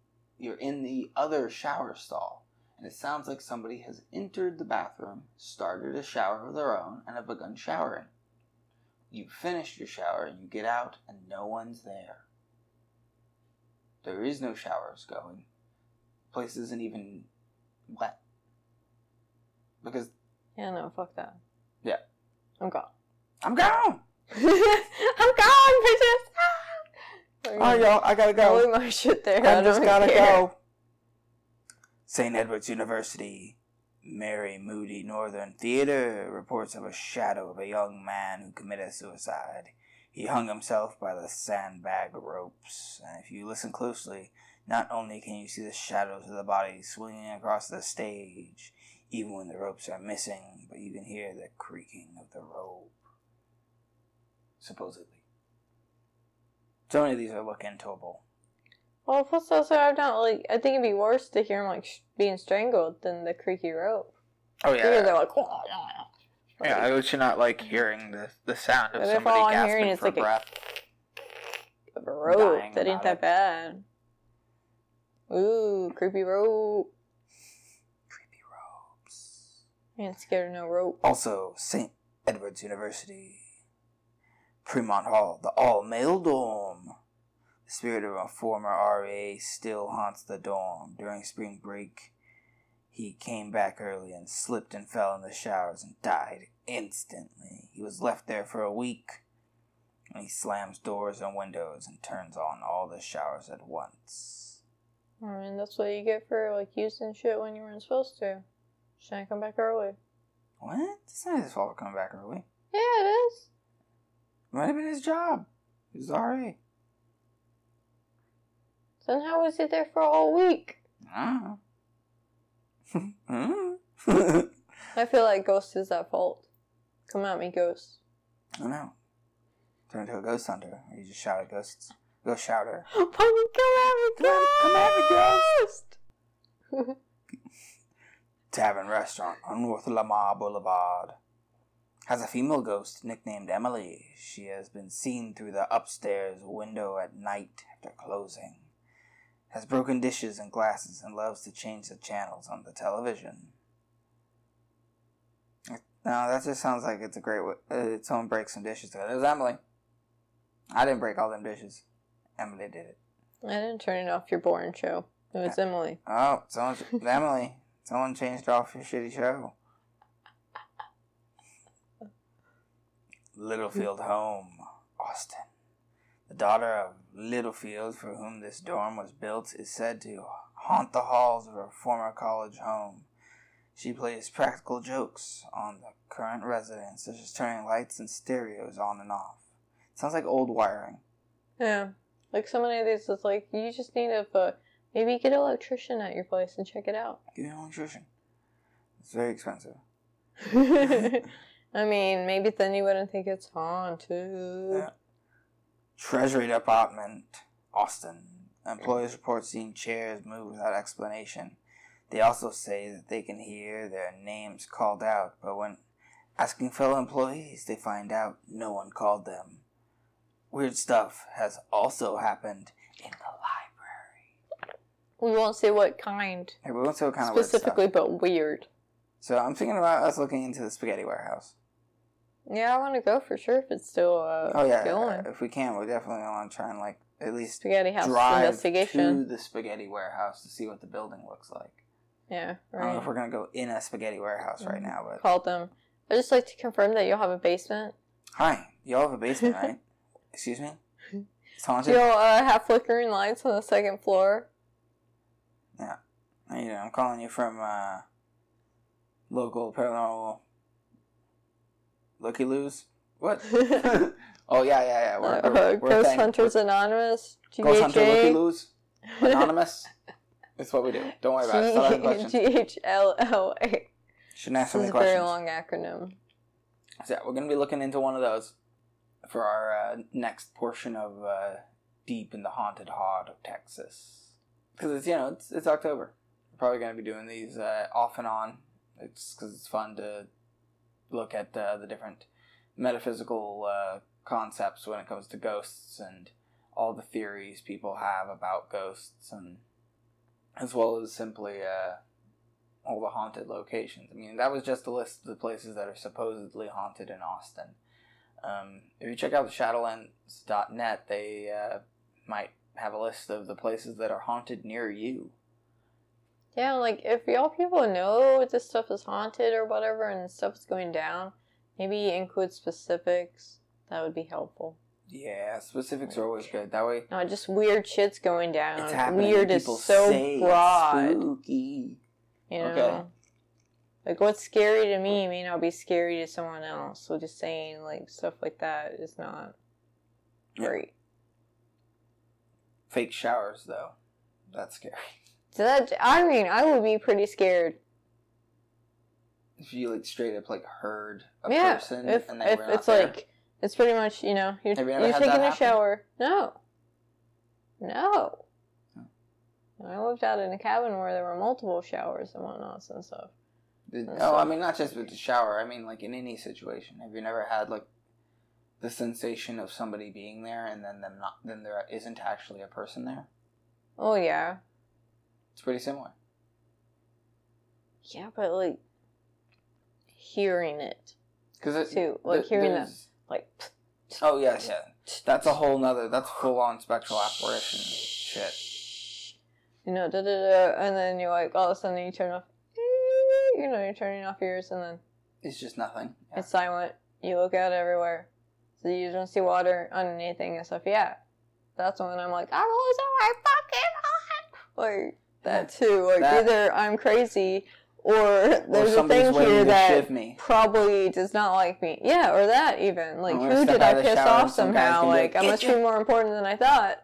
you're in the other shower stall, and it sounds like somebody has entered the bathroom, started a shower of their own, and have begun showering. You finish your shower, and you get out, and no one's there. There is no showers going. The place isn't even wet. Because... Yeah, no, fuck that. Yeah. I'm gone. I'm gone! I'm gone, bitches! Oh, yo, I gotta go. I'll leave my shit there. I just gotta go. St. Edward's University, Mary Moody Northern Theater reports of a shadow of a young man who committed suicide. He hung himself by the sandbag ropes, and if you listen closely, not only can you see the shadows of the body swinging across the stage, even when the ropes are missing, but you can hear the creaking of the rope. Supposedly. So many of these are look intoable. Well, plus also, I think it'd be worse to hear him, like, being strangled than the creaky rope. Oh, yeah. They're like, yeah, at least you're not, like, hearing the sound of but somebody if all I'm gasping hearing is, for like, breath. A rope, Dying that ain't about that it. bad. Ooh, creepy rope. Creepy ropes. I ain't scared of no rope. Also, St. Edward's University. Fremont Hall, the all-male dorm. The spirit of a former RA still haunts the dorm. During spring break, he came back early and slipped and fell in the showers and died instantly. He was left there for a week, and he slams doors and windows and turns on all the showers at once. I mean, that's what you get for, like, using shit when you weren't supposed to. Shouldn't come back early. What? It's not his fault for coming back early. Yeah, it is. Might have been his job. He was RA. Then how was he there for all week? I don't know. I feel like Ghost is at fault. Come at me, Ghost. I don't know. Turn into a ghost hunter. Or you just shout at ghosts. Ghost shouter. Come at me, Ghost! Come at me, Ghost! Tavern restaurant on North Lamar Boulevard has a female ghost nicknamed Emily. She has been seen through the upstairs window at night after closing. Has broken dishes and glasses and loves to change the channels on the television. No, that just sounds like it's a great way. Someone breaks some dishes. It was Emily. I didn't break all them dishes. Emily did it. I didn't turn it off your boring show. It was Emily. Oh, Emily. Someone changed off your shitty show. Littlefield Home, Austin. The daughter of Littlefield, for whom this dorm was built, is said to haunt the halls of her former college home. She plays practical jokes on the current residents, such as turning lights and stereos on and off. It sounds like old wiring. Yeah. Like, so many of these is like, you just need maybe get an electrician at your place and check it out. Get an electrician. It's very expensive. I mean, maybe then you wouldn't think it's haunted. Yeah. Treasury Department, Austin. Employees report seeing chairs move without explanation. They also say that they can hear their names called out, but when asking fellow employees, they find out no one called them. Weird stuff has also happened in the library. We won't say what kind. Hey, we won't say what kind of weird Specifically, stuff. but weird. So I'm thinking about us looking into the Spaghetti Warehouse. Yeah, I want to go for sure if it's still going. If we can, we definitely want to try and at least Spaghetti House drive investigation to the Spaghetti Warehouse to see what the building looks like. Yeah, right. I don't know if we're gonna go in a Spaghetti Warehouse right now, but Call them. I'd just like to confirm that you'll have a basement. Hi, y'all have a basement, right? Excuse me? It's haunted? You'll have flickering lights on the second floor. Yeah. How you doing? I'm calling you from local paranormal looky-loos. What? Oh, yeah. We're Ghost Hunters Anonymous. Ghost Hunter GHA. looky-loos. Anonymous. It's what we do. Don't worry about it. Stop asking questions. GHLLA. Shouldn't ask so This many is a questions. very long acronym. So yeah, we're going to be looking into one of those for our next portion of Deep in the Haunted Heart of Texas. Because it's October. We're probably going to be doing these off and on. It's because it's fun to look at the different metaphysical concepts when it comes to ghosts and all the theories people have about ghosts and as well as simply all the haunted locations. I mean, that was just a list of the places that are supposedly haunted in Austin. If you check out the Shadowlands.net, they might have a list of the places that are haunted near you. Yeah, like, if y'all people know this stuff is haunted or whatever and stuff's going down, maybe include specifics. That would be helpful. Yeah, specifics are always good. That way... No, just weird shit's going down. It's happening. Weird is so broad. Spooky. You know? Okay. Like, what's scary to me may not be scary to someone else. So just saying, like, stuff like that is not great. Fake showers, though. That's scary. So I mean, I would be pretty scared. If you, like, straight up, like, heard a person if and they were not it's there. like, it's pretty much, you know, you're taking a shower. No. I lived out in a cabin where there were multiple showers and whatnot and stuff. No, I mean, not just with the shower. I mean, like, in any situation. Have you never had, like, the sensation of somebody being there and then then there isn't actually a person there? Oh, yeah. It's pretty similar. Yeah, but, like, hearing it. Too. Like, hearing that, like... Oh, yes, yeah. That's a whole nother... That's full-on spectral apparition shit. You know, da-da-da, and then you're like, all of a sudden you turn off... You know, you're turning off yours, and then... It's just nothing. Yeah. It's silent. You look out everywhere. So you don't see water on anything and stuff. Yeah. That's when I'm like, I'm losing my fucking mind! Like, that too. Like, either I'm crazy... Or there's a thing here that probably does not like me. Yeah, or that even. Like, who did I piss off somehow? Like, I must be more important than I thought.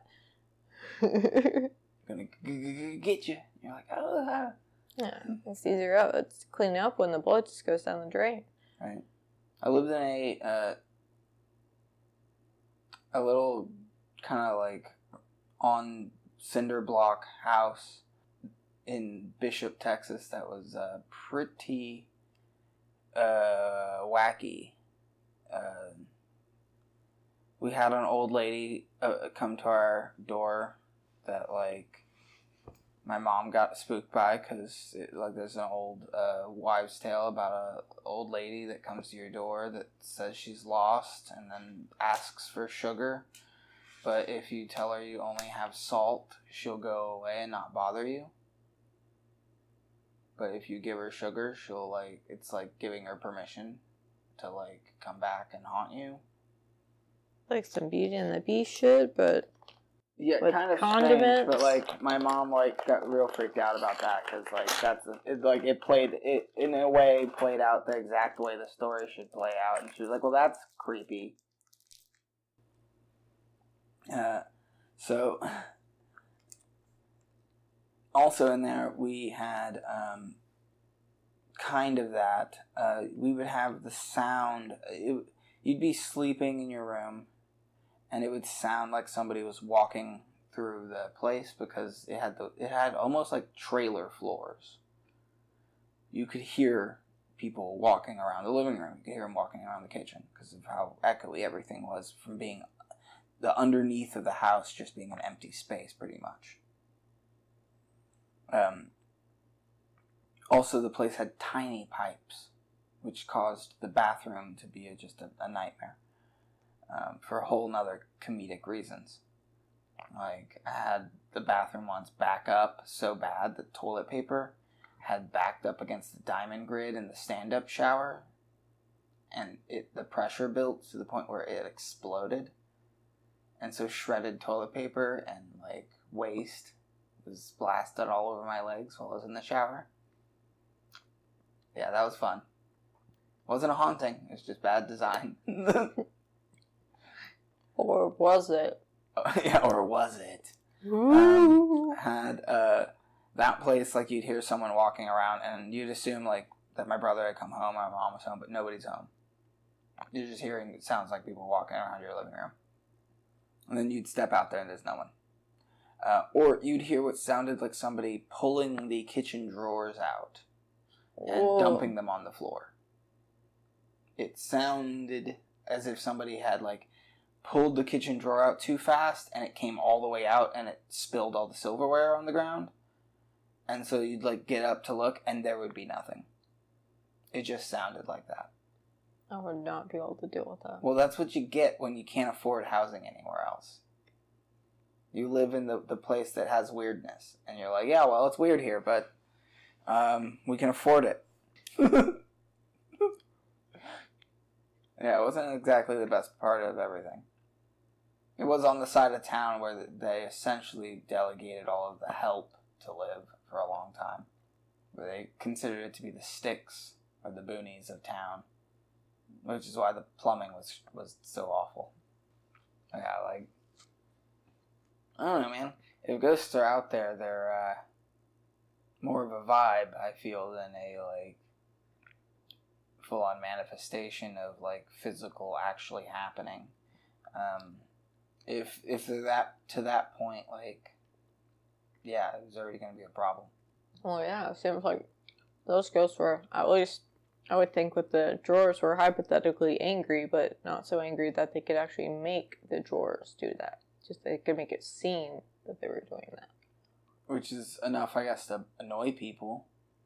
Gonna get you. You're like, oh. Yeah, it's easier out. It's cleaning up when the blood just goes down the drain. Right. I lived in a little kind of like on cinder block house in Bishop, Texas, that was pretty wacky. We had an old lady come to our door that, like, my mom got spooked by because, like, there's an old wives' tale about an old lady that comes to your door that says she's lost and then asks for sugar. But if you tell her you only have salt, she'll go away and not bother you. But if you give her sugar, she'll, like, it's like giving her permission to, like, come back and haunt you. Like some Beauty and the Beast shit, but... Yeah, kind of strange, but, like, my mom, like, got real freaked out about that, because, like, it played out the exact way the story should play out, and she was like, well, that's creepy. So... Also in there, we had kind of that. We would have the sound. You'd be sleeping in your room, and it would sound like somebody was walking through the place because it had almost like trailer floors. You could hear people walking around the living room. You could hear them walking around the kitchen because of how echoey everything was from being the underneath of the house just being an empty space, pretty much. Also, the place had tiny pipes, which caused the bathroom to be just a nightmare for a whole nother comedic reasons. Like, I had the bathroom once back up so bad that toilet paper had backed up against the diamond grid in the stand-up shower, and the pressure built to the point where it exploded. And so shredded toilet paper and, like, waste was blasted all over my legs while I was in the shower. Yeah, that was fun. It wasn't a haunting. It was just bad design. Or was it? Yeah, or was it? Had that place, like, you'd hear someone walking around, and you'd assume, like, that my brother had come home, my mom was home, but nobody's home. You're just hearing it sounds like people walking around your living room. And then you'd step out there and there's no one. Or you'd hear what sounded like somebody pulling the kitchen drawers out and dumping them on the floor. It sounded as if somebody had, like, pulled the kitchen drawer out too fast and it came all the way out and it spilled all the silverware on the ground. And so you'd, like, get up to look, and there would be nothing. It just sounded like that. I would not be able to deal with that. Well, that's what you get when you can't afford housing anywhere else. You live in the place that has weirdness. And you're like, yeah, well, it's weird here, but we can afford it. Yeah, it wasn't exactly the best part of everything. It was on the side of town where they essentially delegated all of the help to live for a long time. Where they considered it to be the sticks or the boonies of town. Which is why the plumbing was so awful. Yeah, like, I don't know, man. If ghosts are out there, they're more of a vibe, I feel, than a, like, full-on manifestation of, like, physical actually happening. If they're to that point, like, yeah, there's already going to be a problem. Well, yeah, it seems like those ghosts were, at least, I would think with the drawers, were hypothetically angry, but not so angry that they could actually make the drawers do that. Just they could make it seem that they were doing that. Which is enough, I guess, to annoy people.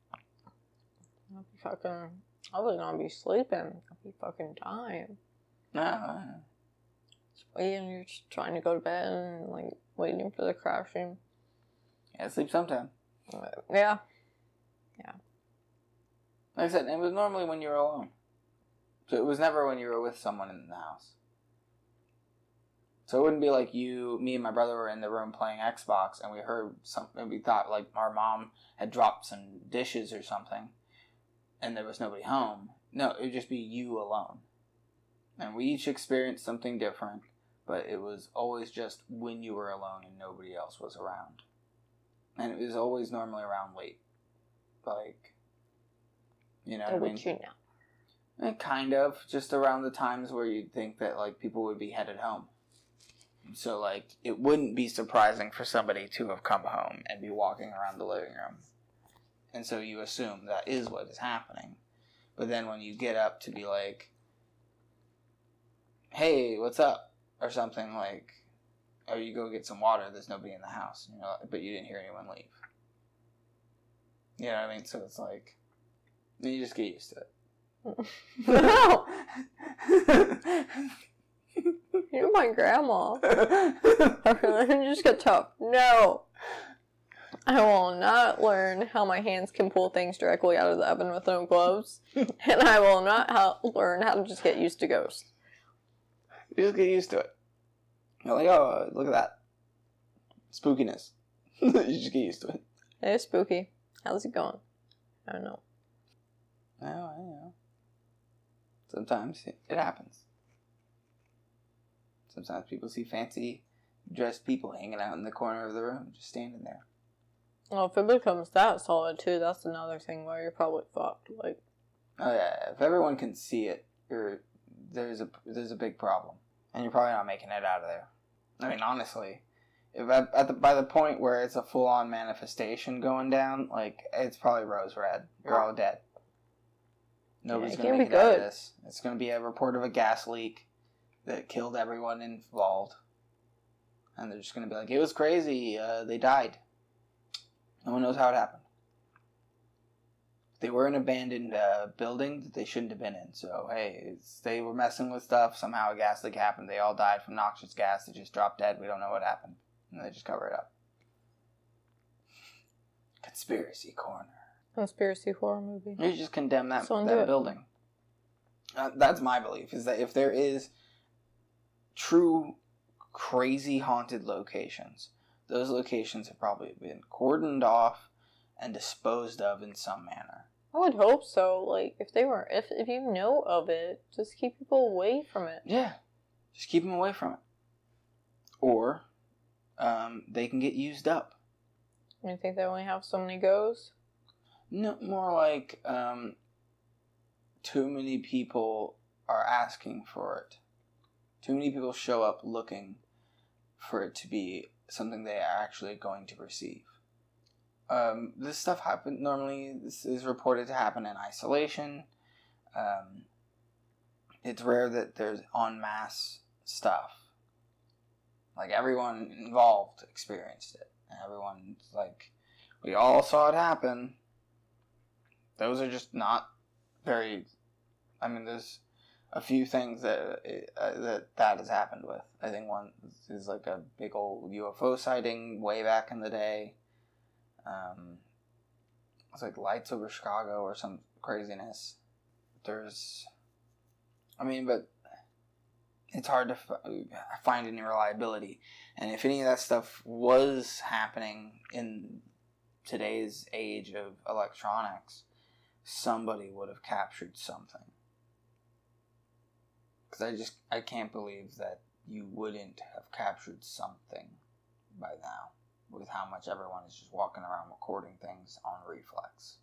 I would not be sleeping. I'd be fucking dying. No. Just waiting, you're just trying to go to bed and, like, waiting for the crashing. Yeah, sleep sometime. Yeah. Like I said, it was normally when you were alone. So it was never when you were with someone in the house. So it wouldn't be like me and my brother were in the room playing Xbox and we heard something, we thought like our mom had dropped some dishes or something and there was nobody home. No, it would just be you alone. And we each experienced something different, but it was always just when you were alone and nobody else was around. And it was always normally around late. Like, you know what I mean? Would you know? Kind of. Just around the times where you'd think that, like, people would be headed home. So, like, it wouldn't be surprising for somebody to have come home and be walking around the living room. And so you assume that is what is happening. But then when you get up to be like, hey, what's up? Or something like, or you go get some water, there's nobody in the house. You know, but you didn't hear anyone leave. You know what I mean? So it's like, you just get used to it. No! You're my grandma. You just get tough. No! I will not learn how my hands can pull things directly out of the oven with no gloves. And I will not learn how to just get used to ghosts. You just get used to it. You're like, oh, look at that. Spookiness. You just get used to it. It is spooky. How's it going? I don't know. Oh, I know. Sometimes it happens. Sometimes people see fancy dressed people hanging out in the corner of the room, just standing there. Well, if it becomes that solid too, that's another thing where you're probably fucked. Like, oh yeah, if everyone can see it, there's a big problem, and you're probably not making it out of there. I mean, honestly, if by the point where it's a full on manifestation going down, like it's probably rose red. You're all dead. Nobody's gonna make it out of this. It's gonna be a report of a gas leak that killed everyone involved, and they're just gonna be like, "It was crazy. They died. No one knows how it happened. They were in an abandoned building that they shouldn't have been in. So hey, they were messing with stuff. Somehow a gas leak happened. They all died from noxious gas. They just dropped dead. We don't know what happened, and they just cover it up." Conspiracy corner. Conspiracy horror movie. You just condemn that building. That's my belief, is that if there is true crazy haunted locations, those locations have probably been cordoned off and disposed of in some manner. I would hope so. Like, if you know of it, just keep people away from it. Yeah. Just keep them away from it. Or, they can get used up. You think they only have so many goes? No, more like, too many people are asking for it. Too many people show up looking for it to be something they are actually going to receive. This stuff this is reported to happen in isolation. It's rare that there's en masse stuff. Like, everyone involved experienced it. And everyone's like, We all saw it happen. Those are just not very... I mean, there's a few things that has happened with. I think one is like a big old UFO sighting way back in the day. It's like lights over Chicago or some craziness. There's... I mean, but it's hard to find any reliability. And if any of that stuff was happening in today's age of electronics, somebody would have captured something. Because I can't believe that you wouldn't have captured something by now, with how much everyone is just walking around recording things on reflex.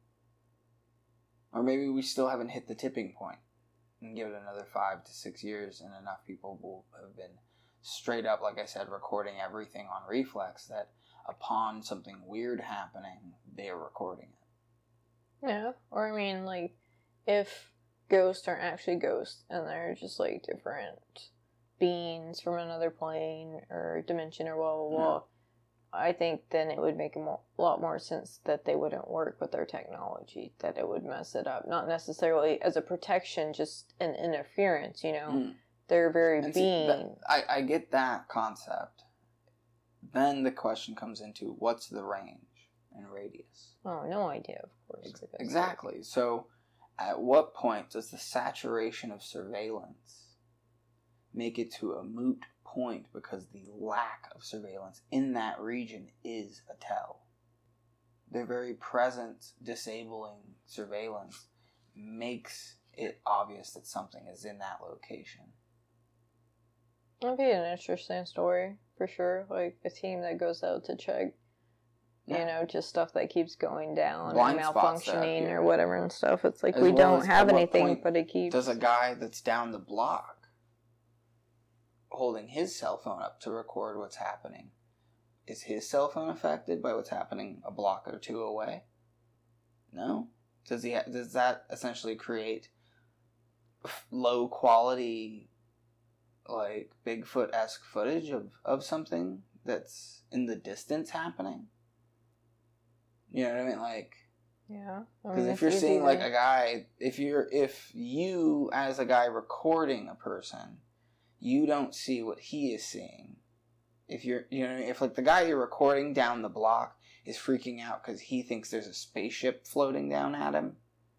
Or maybe we still haven't hit the tipping point, and give it another 5 to 6 years, and enough people will have been straight up, like I said, recording everything on reflex, that upon something weird happening, they are recording it. Yeah, or I mean, like, if ghosts aren't actually ghosts, and they're just, like, different beings from another plane, or dimension, or blah, blah, blah, I think then it would make a lot more sense that they wouldn't work with their technology, that it would mess it up. Not necessarily as a protection, just an interference, you know? Their very being. I get that concept. Then the question comes into, what's the range and radius? Oh, no idea, of course. Exactly. So, at what point does the saturation of surveillance make it to a moot point, because the lack of surveillance in that region is a tell? Their very present disabling surveillance makes it obvious that something is in that location. That'd be an interesting story, for sure. Like, a team that goes out to check, you know, just stuff that keeps going down, blind or malfunctioning, or whatever and stuff. It's like, as we well don't have anything, but it keeps... Does a guy that's down the block holding his cell phone up to record what's happening, is his cell phone affected by what's happening a block or two away? No. Does that essentially create low quality, like Bigfoot-esque footage of something that's in the distance happening? You know what I mean? Like, yeah. Because if you're seeing like a guy, if you as a guy recording a person, you don't see what he is seeing. If if like the guy you're recording down the block is freaking out because he thinks there's a spaceship floating down at him,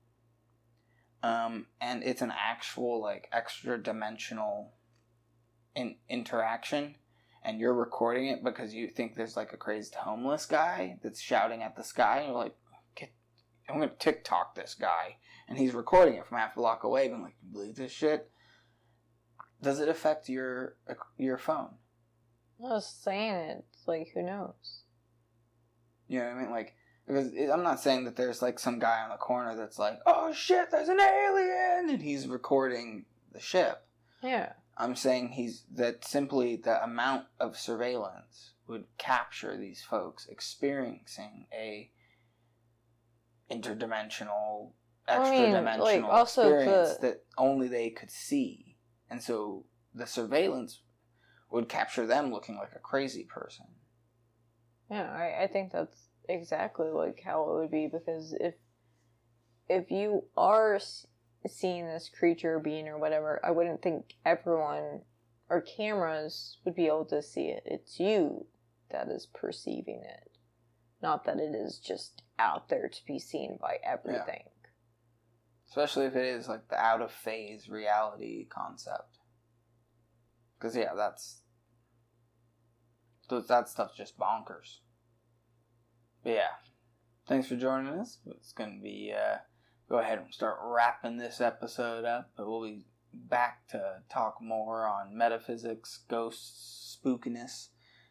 and it's an actual like extra dimensional interaction, and you're recording it because you think there's like a crazed homeless guy that's shouting at the sky, and you're like, I'm gonna TikTok this guy, and he's recording it from half a block away, being like, you believe this shit? Does it affect your phone? I was saying it. Like, who knows? You know what I mean? Like, because I'm not saying that there's like some guy on the corner that's like, oh shit, there's an alien, and he's recording the ship. Yeah. I'm saying that simply the amount of surveillance would capture these folks experiencing a interdimensional, extra-dimensional experience that only they could see. And so the surveillance would capture them looking like a crazy person. Yeah, I think that's exactly like how it would be, because if you are seeing this creature, being, or whatever, I wouldn't think everyone or cameras would be able to see it. It's you that is perceiving it, not that it is just out there to be seen by everything. Yeah. Especially if it is like the out-of-phase reality concept. Because, yeah, that stuff's just bonkers. But, yeah. Thanks for joining us. It's going to be, go ahead and start wrapping this episode up. But we'll be back to talk more on metaphysics, ghosts, spookiness.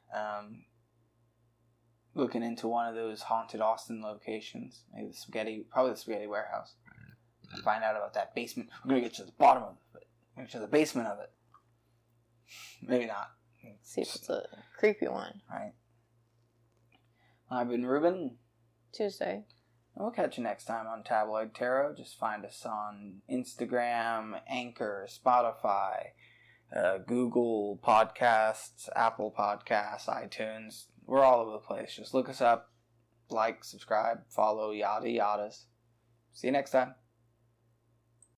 Looking into one of those haunted Austin locations. Maybe probably the Spaghetti Warehouse. Find out about that basement. We're going to get to the bottom of it. We're going to get to the basement of it. Maybe not. See if it's a creepy one. Right. I've been Ruben. Tuesday. And we'll catch you next time on Tabloid Tarot. Just find us on Instagram, Anchor, Spotify, Google Podcasts, Apple Podcasts, iTunes. We're all over the place. Just look us up. like, subscribe, follow, yada yadas. See you next time.